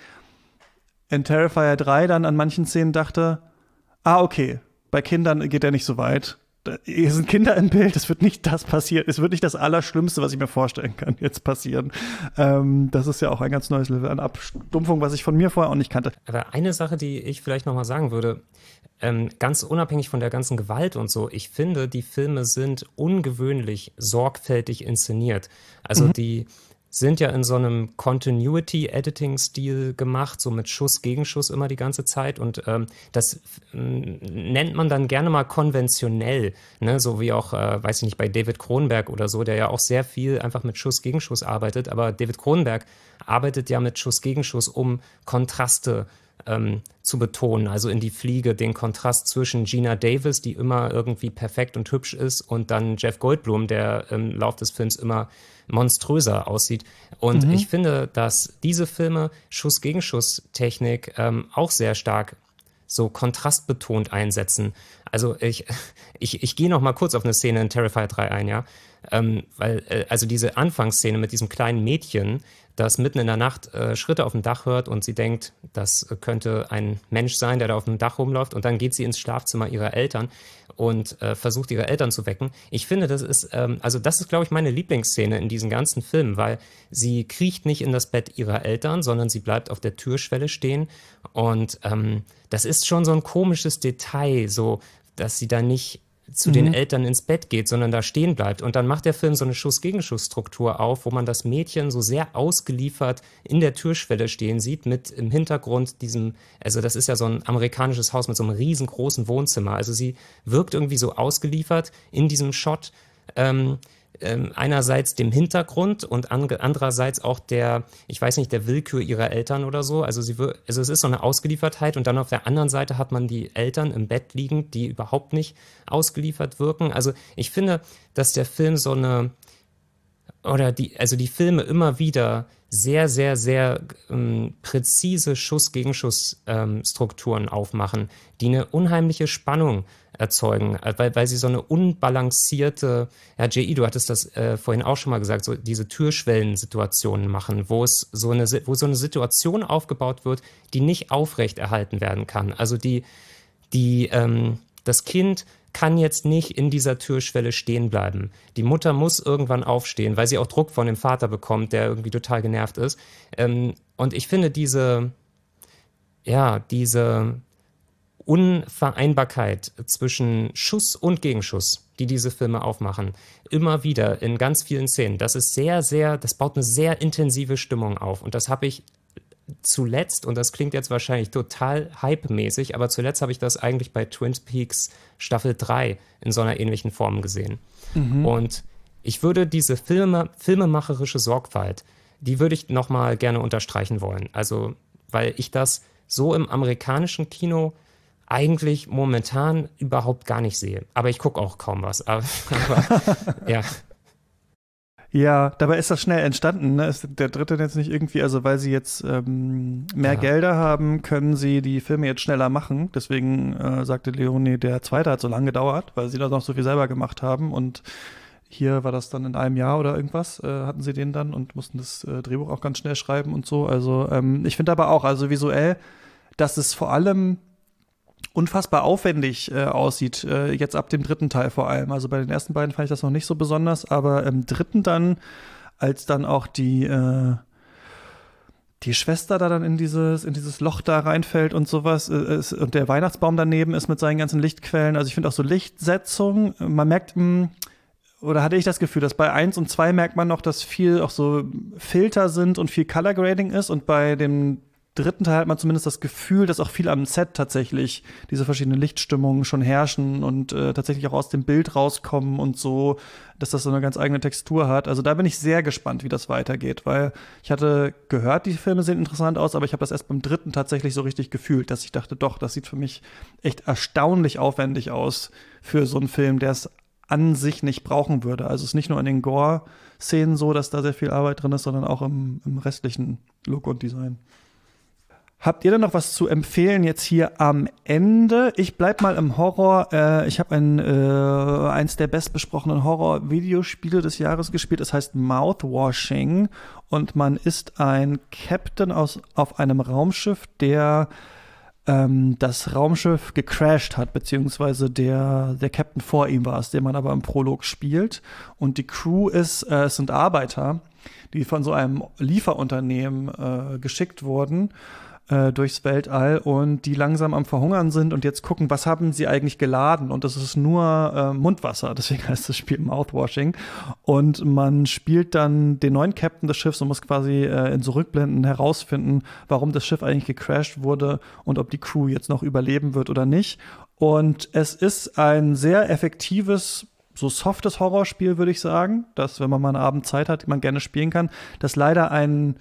in Terrifier drei dann an manchen Szenen dachte, ah, okay, bei Kindern geht er nicht so weit. Hier sind Kinder im Bild, es wird nicht das passieren, es wird nicht das Allerschlimmste, was ich mir vorstellen kann, jetzt passieren. Ähm, das ist ja auch ein ganz neues Level an Abstumpfung, was ich von mir vorher auch nicht kannte. Aber eine Sache, die ich vielleicht noch mal sagen würde, ähm, ganz unabhängig von der ganzen Gewalt und so, ich finde, die Filme sind ungewöhnlich sorgfältig inszeniert. Also mhm. die sind ja in so einem Continuity-Editing-Stil gemacht, so mit Schuss gegen Schuss immer die ganze Zeit. Und ähm, das ähm, nennt man dann gerne mal konventionell, ne? So wie auch, äh, weiß ich nicht, bei David Cronenberg oder so, der ja auch sehr viel einfach mit Schuss gegen Schuss arbeitet. Aber David Cronenberg arbeitet ja mit Schuss gegen Schuss, um Kontraste ähm, zu betonen. Also in die Fliege den Kontrast zwischen Gina Davis, die immer irgendwie perfekt und hübsch ist, und dann Jeff Goldblum, der im Lauf des Films immer monströser aussieht. Und mhm. ich finde, dass diese Filme Schuss-gegen-Schuss-Technik ähm, auch sehr stark so kontrastbetont einsetzen. Also ich, ich, ich gehe noch mal kurz auf eine Szene in Terrifier drei ein, ja. Ähm, weil, äh, also diese Anfangsszene mit diesem kleinen Mädchen, das mitten in der Nacht äh, Schritte auf dem Dach hört und sie denkt, das könnte ein Mensch sein, der da auf dem Dach rumläuft, und dann geht sie ins Schlafzimmer ihrer Eltern und äh, versucht, ihre Eltern zu wecken. Ich finde, das ist, ähm, also das ist, glaube ich, meine Lieblingsszene in diesen ganzen Filmen, weil sie kriecht nicht in das Bett ihrer Eltern, sondern sie bleibt auf der Türschwelle stehen, und ähm, das ist schon so ein komisches Detail, so, dass sie da nicht zu mhm. den Eltern ins Bett geht, sondern da stehen bleibt. Und dann macht der Film so eine Schuss-Gegenschuss-Struktur auf, wo man das Mädchen so sehr ausgeliefert in der Türschwelle stehen sieht, mit im Hintergrund diesem, also das ist ja so ein amerikanisches Haus mit so einem riesengroßen Wohnzimmer. Also sie wirkt irgendwie so ausgeliefert in diesem Shot, ähm, ähm, einerseits dem Hintergrund und an, andererseits auch der, ich weiß nicht, der Willkür ihrer Eltern oder so. Also sie, also es ist so eine Ausgeliefertheit, und dann auf der anderen Seite hat man die Eltern im Bett liegen, die überhaupt nicht ausgeliefert wirken. Also ich finde, dass der Film so eine, oder die, also die Filme immer wieder sehr, sehr, sehr ähm, präzise Schuss-Gegenschuss-Strukturen ähm, aufmachen, die eine unheimliche Spannung erzeugen, weil, weil sie so eine unbalancierte, ja, J E, du hattest das äh, vorhin auch schon mal gesagt, so diese Türschwellensituationen machen, wo es so eine, wo so eine Situation aufgebaut wird, die nicht aufrecht erhalten werden kann. Also die, die, ähm, das Kind kann jetzt nicht in dieser Türschwelle stehen bleiben. Die Mutter muss irgendwann aufstehen, weil sie auch Druck von dem Vater bekommt, der irgendwie total genervt ist. Ähm, und ich finde diese, ja, diese Unvereinbarkeit zwischen Schuss und Gegenschuss, die diese Filme aufmachen, immer wieder in ganz vielen Szenen, das ist sehr, sehr, das baut eine sehr intensive Stimmung auf. Und das habe ich zuletzt, und das klingt jetzt wahrscheinlich total hype-mäßig, aber zuletzt habe ich das eigentlich bei Twin Peaks Staffel drei in so einer ähnlichen Form gesehen. Mhm. Und ich würde diese Filme, filmemacherische Sorgfalt, die würde ich nochmal gerne unterstreichen wollen. Also, weil ich das so im amerikanischen Kino eigentlich momentan überhaupt gar nicht sehe. Aber ich gucke auch kaum was. Aber, aber ja. Ja, dabei ist das schnell entstanden. Ne? Ist der dritte jetzt nicht irgendwie, also weil sie jetzt ähm, mehr ja. Gelder haben, können sie die Filme jetzt schneller machen. Deswegen äh, sagte Leone, der zweite hat so lange gedauert, weil sie da noch so viel selber gemacht haben. Und hier war das dann in einem Jahr oder irgendwas, äh, hatten sie den dann und mussten das äh, Drehbuch auch ganz schnell schreiben und so. Also ähm, ich finde aber auch, also visuell, dass es vor allem unfassbar aufwendig äh, aussieht, äh, jetzt ab dem dritten Teil vor allem. Also bei den ersten beiden fand ich das noch nicht so besonders, aber im dritten dann, als dann auch die äh, die Schwester da dann in dieses in dieses Loch da reinfällt und sowas äh, ist, und der Weihnachtsbaum daneben ist mit seinen ganzen Lichtquellen. Also ich finde auch so Lichtsetzung, man merkt, mh, oder hatte ich das Gefühl, dass bei eins und zwei merkt man noch, dass viel auch so Filter sind und viel Color Grading ist, und bei dem dritten Teil hat man zumindest das Gefühl, dass auch viel am Set tatsächlich diese verschiedenen Lichtstimmungen schon herrschen und äh, tatsächlich auch aus dem Bild rauskommen und so, dass das so eine ganz eigene Textur hat. Also da bin ich sehr gespannt, wie das weitergeht, weil ich hatte gehört, die Filme sehen interessant aus, aber ich habe das erst beim dritten tatsächlich so richtig gefühlt, dass ich dachte, doch, das sieht für mich echt erstaunlich aufwendig aus für so einen Film, der es an sich nicht brauchen würde. Also es ist nicht nur in den Gore-Szenen so, dass da sehr viel Arbeit drin ist, sondern auch im, im restlichen Look und Design. Habt ihr denn noch was zu empfehlen jetzt hier am Ende? Ich bleib mal im Horror. Äh, ich habe ein äh, eins der bestbesprochenen Horror-Videospiele des Jahres gespielt. Es heißt Mouthwashing und man ist ein Captain aus auf einem Raumschiff, der ähm, das Raumschiff gecrashed hat, beziehungsweise der der Captain vor ihm war es, den man aber im Prolog spielt. Und die Crew ist, äh, es sind Arbeiter, die von so einem Lieferunternehmen äh, geschickt wurden durchs Weltall und die langsam am Verhungern sind und jetzt gucken, was haben sie eigentlich geladen, und das ist nur äh, Mundwasser, deswegen heißt das Spiel Mouthwashing, und man spielt dann den neuen Captain des Schiffs und muss quasi äh, in so Rückblenden herausfinden, warum das Schiff eigentlich gecrashed wurde und ob die Crew jetzt noch überleben wird oder nicht. Und es ist ein sehr effektives, so softes Horrorspiel, würde ich sagen, das, wenn man mal einen Abend Zeit hat, die man gerne spielen kann, das leider ein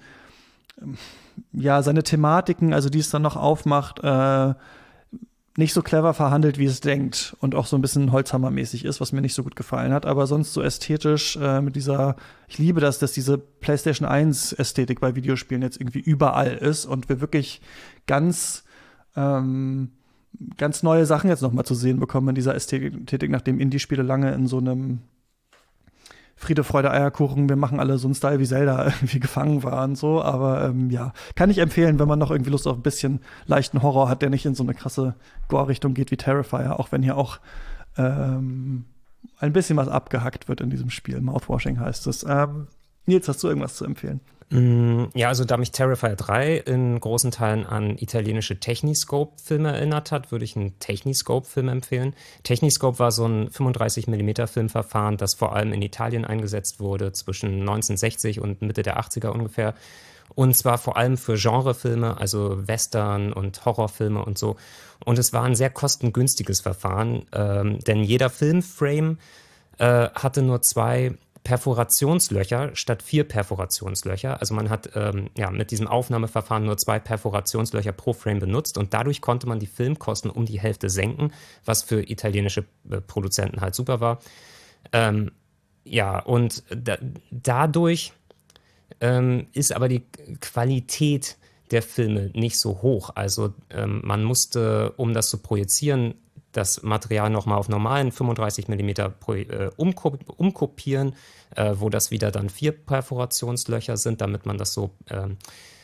ja, seine Thematiken, also die es dann noch aufmacht, äh, nicht so clever verhandelt, wie es denkt, und auch so ein bisschen Holzhammermäßig ist, was mir nicht so gut gefallen hat, aber sonst so ästhetisch äh, mit dieser, ich liebe das, dass diese PlayStation eins Ästhetik bei Videospielen jetzt irgendwie überall ist und wir wirklich ganz ähm, ganz neue Sachen jetzt noch mal zu sehen bekommen in dieser Ästhetik, nachdem Indie-Spiele lange in so einem Friede, Freude, Eierkuchen, wir machen alle so einen Style wie Zelda irgendwie gefangen waren, so, aber ähm, ja, kann ich empfehlen, wenn man noch irgendwie Lust auf ein bisschen leichten Horror hat, der nicht in so eine krasse Gore-Richtung geht wie Terrifier, auch wenn hier auch ähm, ein bisschen was abgehackt wird in diesem Spiel. Mouthwashing heißt es. Ähm, Nils, hast du irgendwas zu empfehlen? Ja, also da mich Terrifier drei in großen Teilen an italienische Techniscope-Filme erinnert hat, würde ich einen Techniscope-Film empfehlen. Techniscope war so ein fünfunddreißig Millimeter Filmverfahren, das vor allem in Italien eingesetzt wurde, zwischen neunzehnhundertsechzig und Mitte der achtziger ungefähr. Und zwar vor allem für Genrefilme, also Western und Horrorfilme und so. Und es war ein sehr kostengünstiges Verfahren, ähm, denn jeder Filmframe äh, hatte nur zwei Perforationslöcher statt vier Perforationslöcher. Also man hat ähm, ja, mit diesem Aufnahmeverfahren nur zwei Perforationslöcher pro Frame benutzt und dadurch konnte man die Filmkosten um die Hälfte senken, was für italienische äh, Produzenten halt super war. Ähm, ja, und da, dadurch ähm, ist aber die Qualität der Filme nicht so hoch. Also ähm, man musste, um das zu projizieren, das Material nochmal auf normalen fünfunddreißig Millimeter pro, äh, umko- umkopieren, äh, wo das wieder dann vier Perforationslöcher sind, damit man das so ähm,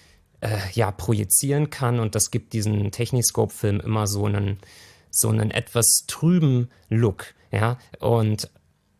äh, ja, projizieren kann. Und das gibt diesen Techniscope-Film immer so einen, so einen etwas trüben Look. Ja? Und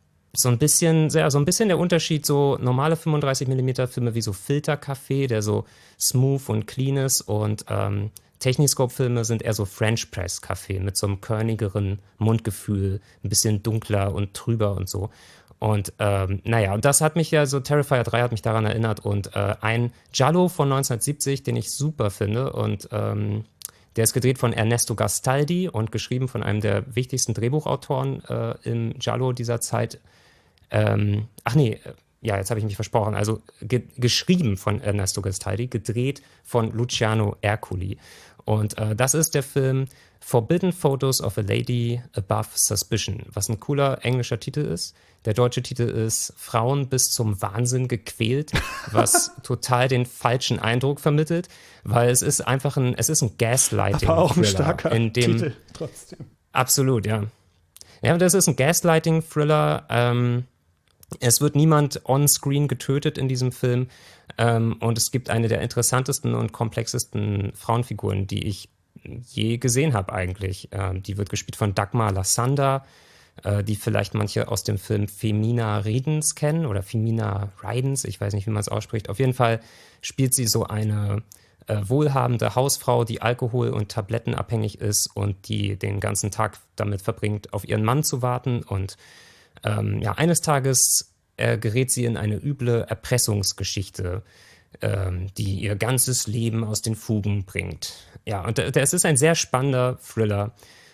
so ein bisschen, ja, so ein bisschen der Unterschied, so normale fünfunddreißig Millimeter Filme wie so Filterkaffee, der so smooth und clean ist, und ähm, Techniscope-Filme sind eher so French Press Kaffee mit so einem körnigeren Mundgefühl, ein bisschen dunkler und trüber und so. Und ähm, naja, und das hat mich ja, so Terrifier drei hat mich daran erinnert, und äh, ein Giallo von neunzehnhundertsiebzig, den ich super finde, und ähm, der ist gedreht von Ernesto Gastaldi und geschrieben von einem der wichtigsten Drehbuchautoren äh, im Giallo dieser Zeit. Ähm, ach nee, ja, jetzt habe ich mich versprochen. Also ge- geschrieben von Ernesto Gastaldi, gedreht von Luciano Ercoli. Und äh, das ist der Film Forbidden Photos of a Lady Above Suspicion, was ein cooler englischer Titel ist. Der deutsche Titel ist Frauen bis zum Wahnsinn gequält, was total den falschen Eindruck vermittelt, weil es ist einfach ein, es ist ein Gaslighting-Thriller. Aber auch ein starker in dem, Titel trotzdem. Absolut, ja. Ja, das ist ein Gaslighting-Thriller. Ähm, es wird niemand on-screen getötet in diesem Film. Ähm, und es gibt eine der interessantesten und komplexesten Frauenfiguren, die ich je gesehen habe eigentlich. Ähm, die wird gespielt von Dagmar Lassander, äh, die vielleicht manche aus dem Film Femina Redens kennen oder Femina Ridens, ich weiß nicht, wie man es ausspricht. Auf jeden Fall spielt sie so eine äh, wohlhabende Hausfrau, die alkohol- und tablettenabhängig ist und die den ganzen Tag damit verbringt, auf ihren Mann zu warten. Und ähm, ja, eines Tages äh, gerät sie in eine üble Erpressungsgeschichte, ähm, die ihr ganzes Leben aus den Fugen bringt. Ja, und es ist ein sehr spannender Thriller,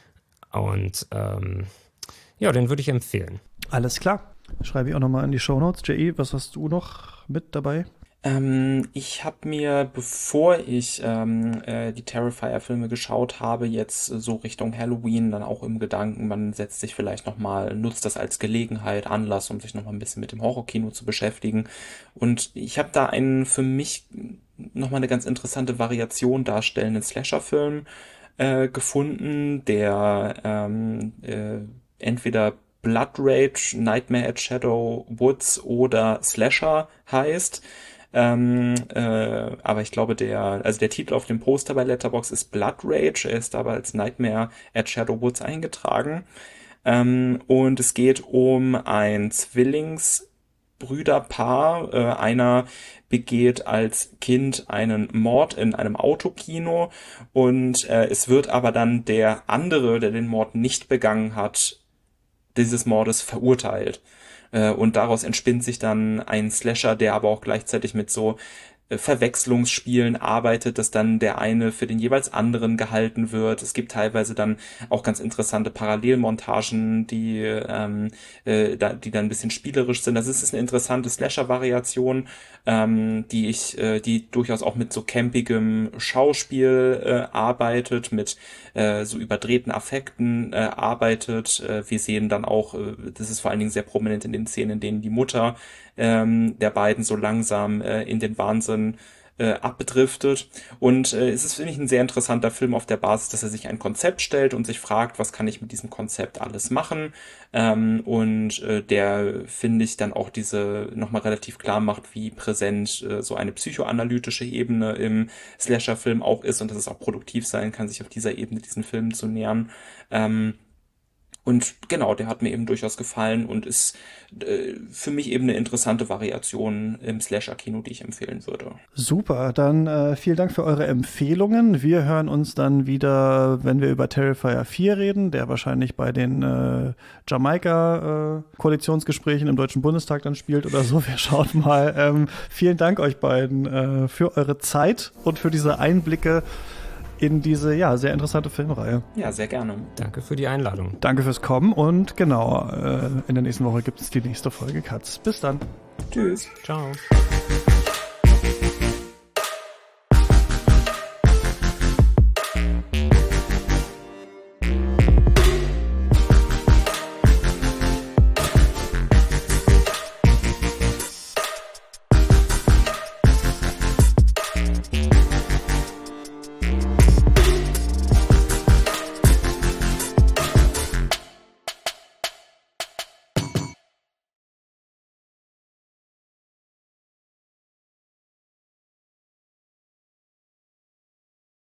und ähm, ja, den würde ich empfehlen. Alles klar. Schreibe ich auch nochmal in die Shownotes. J E, was hast du noch mit dabei? Ähm, ich habe mir, bevor ich ähm, äh, die Terrifier-Filme geschaut habe, jetzt so Richtung Halloween dann auch im Gedanken, man setzt sich vielleicht nochmal, nutzt das als Gelegenheit, Anlass, um sich nochmal ein bisschen mit dem Horrorkino zu beschäftigen. Und ich habe da einen für mich nochmal eine ganz interessante Variation darstellenden Slasher-Film äh, gefunden, der ähm, äh, entweder Blood Rage, Nightmare at Shadow Woods oder Slasher heißt. Ähm, äh, aber ich glaube, der, also der Titel auf dem Poster bei Letterboxd ist Blood Rage, er ist aber als Nightmare at Shadow Woods eingetragen. Ähm, und es geht um ein Zwillingsbrüderpaar. Äh, einer begeht als Kind einen Mord in einem Autokino, und äh, es wird aber dann der andere, der den Mord nicht begangen hat, dieses Mordes verurteilt. Und daraus entspinnt sich dann ein Slasher, der aber auch gleichzeitig mit so Verwechslungsspielen arbeitet, dass dann der eine für den jeweils anderen gehalten wird. Es gibt teilweise dann auch ganz interessante Parallelmontagen, die ähm, äh, da, die dann ein bisschen spielerisch sind. Das ist eine interessante Slasher-Variation, ähm, die ich, äh, die durchaus auch mit so campigem Schauspiel äh, arbeitet, mit äh, so überdrehten Affekten äh, arbeitet. Äh, wir sehen dann auch, äh, das ist vor allen Dingen sehr prominent in den Szenen, in denen die Mutter ähm, der beiden so langsam äh, in den Wahnsinn äh, abdriftet. Und äh, es ist, finde ich, ein sehr interessanter Film auf der Basis, dass er sich ein Konzept stellt und sich fragt, was kann ich mit diesem Konzept alles machen? Ähm, und äh, der, finde ich, dann auch diese nochmal relativ klar macht, wie präsent äh, so eine psychoanalytische Ebene im Slasher-Film auch ist und dass es auch produktiv sein kann, sich auf dieser Ebene diesen Film zu nähern. Ähm, Und genau, der hat mir eben durchaus gefallen und ist äh, für mich eben eine interessante Variation im Slasher-Kino, die ich empfehlen würde. Super, dann äh, vielen Dank für eure Empfehlungen. Wir hören uns dann wieder, wenn wir über Terrifier vier reden, der wahrscheinlich bei den äh, Jamaika-Koalitionsgesprächen äh, im Deutschen Bundestag dann spielt oder so. Wir schauen mal. Ähm, vielen Dank euch beiden äh, für eure Zeit und für diese Einblicke in diese, ja, sehr interessante Filmreihe. Ja, sehr gerne. Danke für die Einladung. Danke fürs Kommen und genau, äh, in der nächsten Woche gibt es die nächste Folge Katz. Bis dann. Tschüss. Ciao.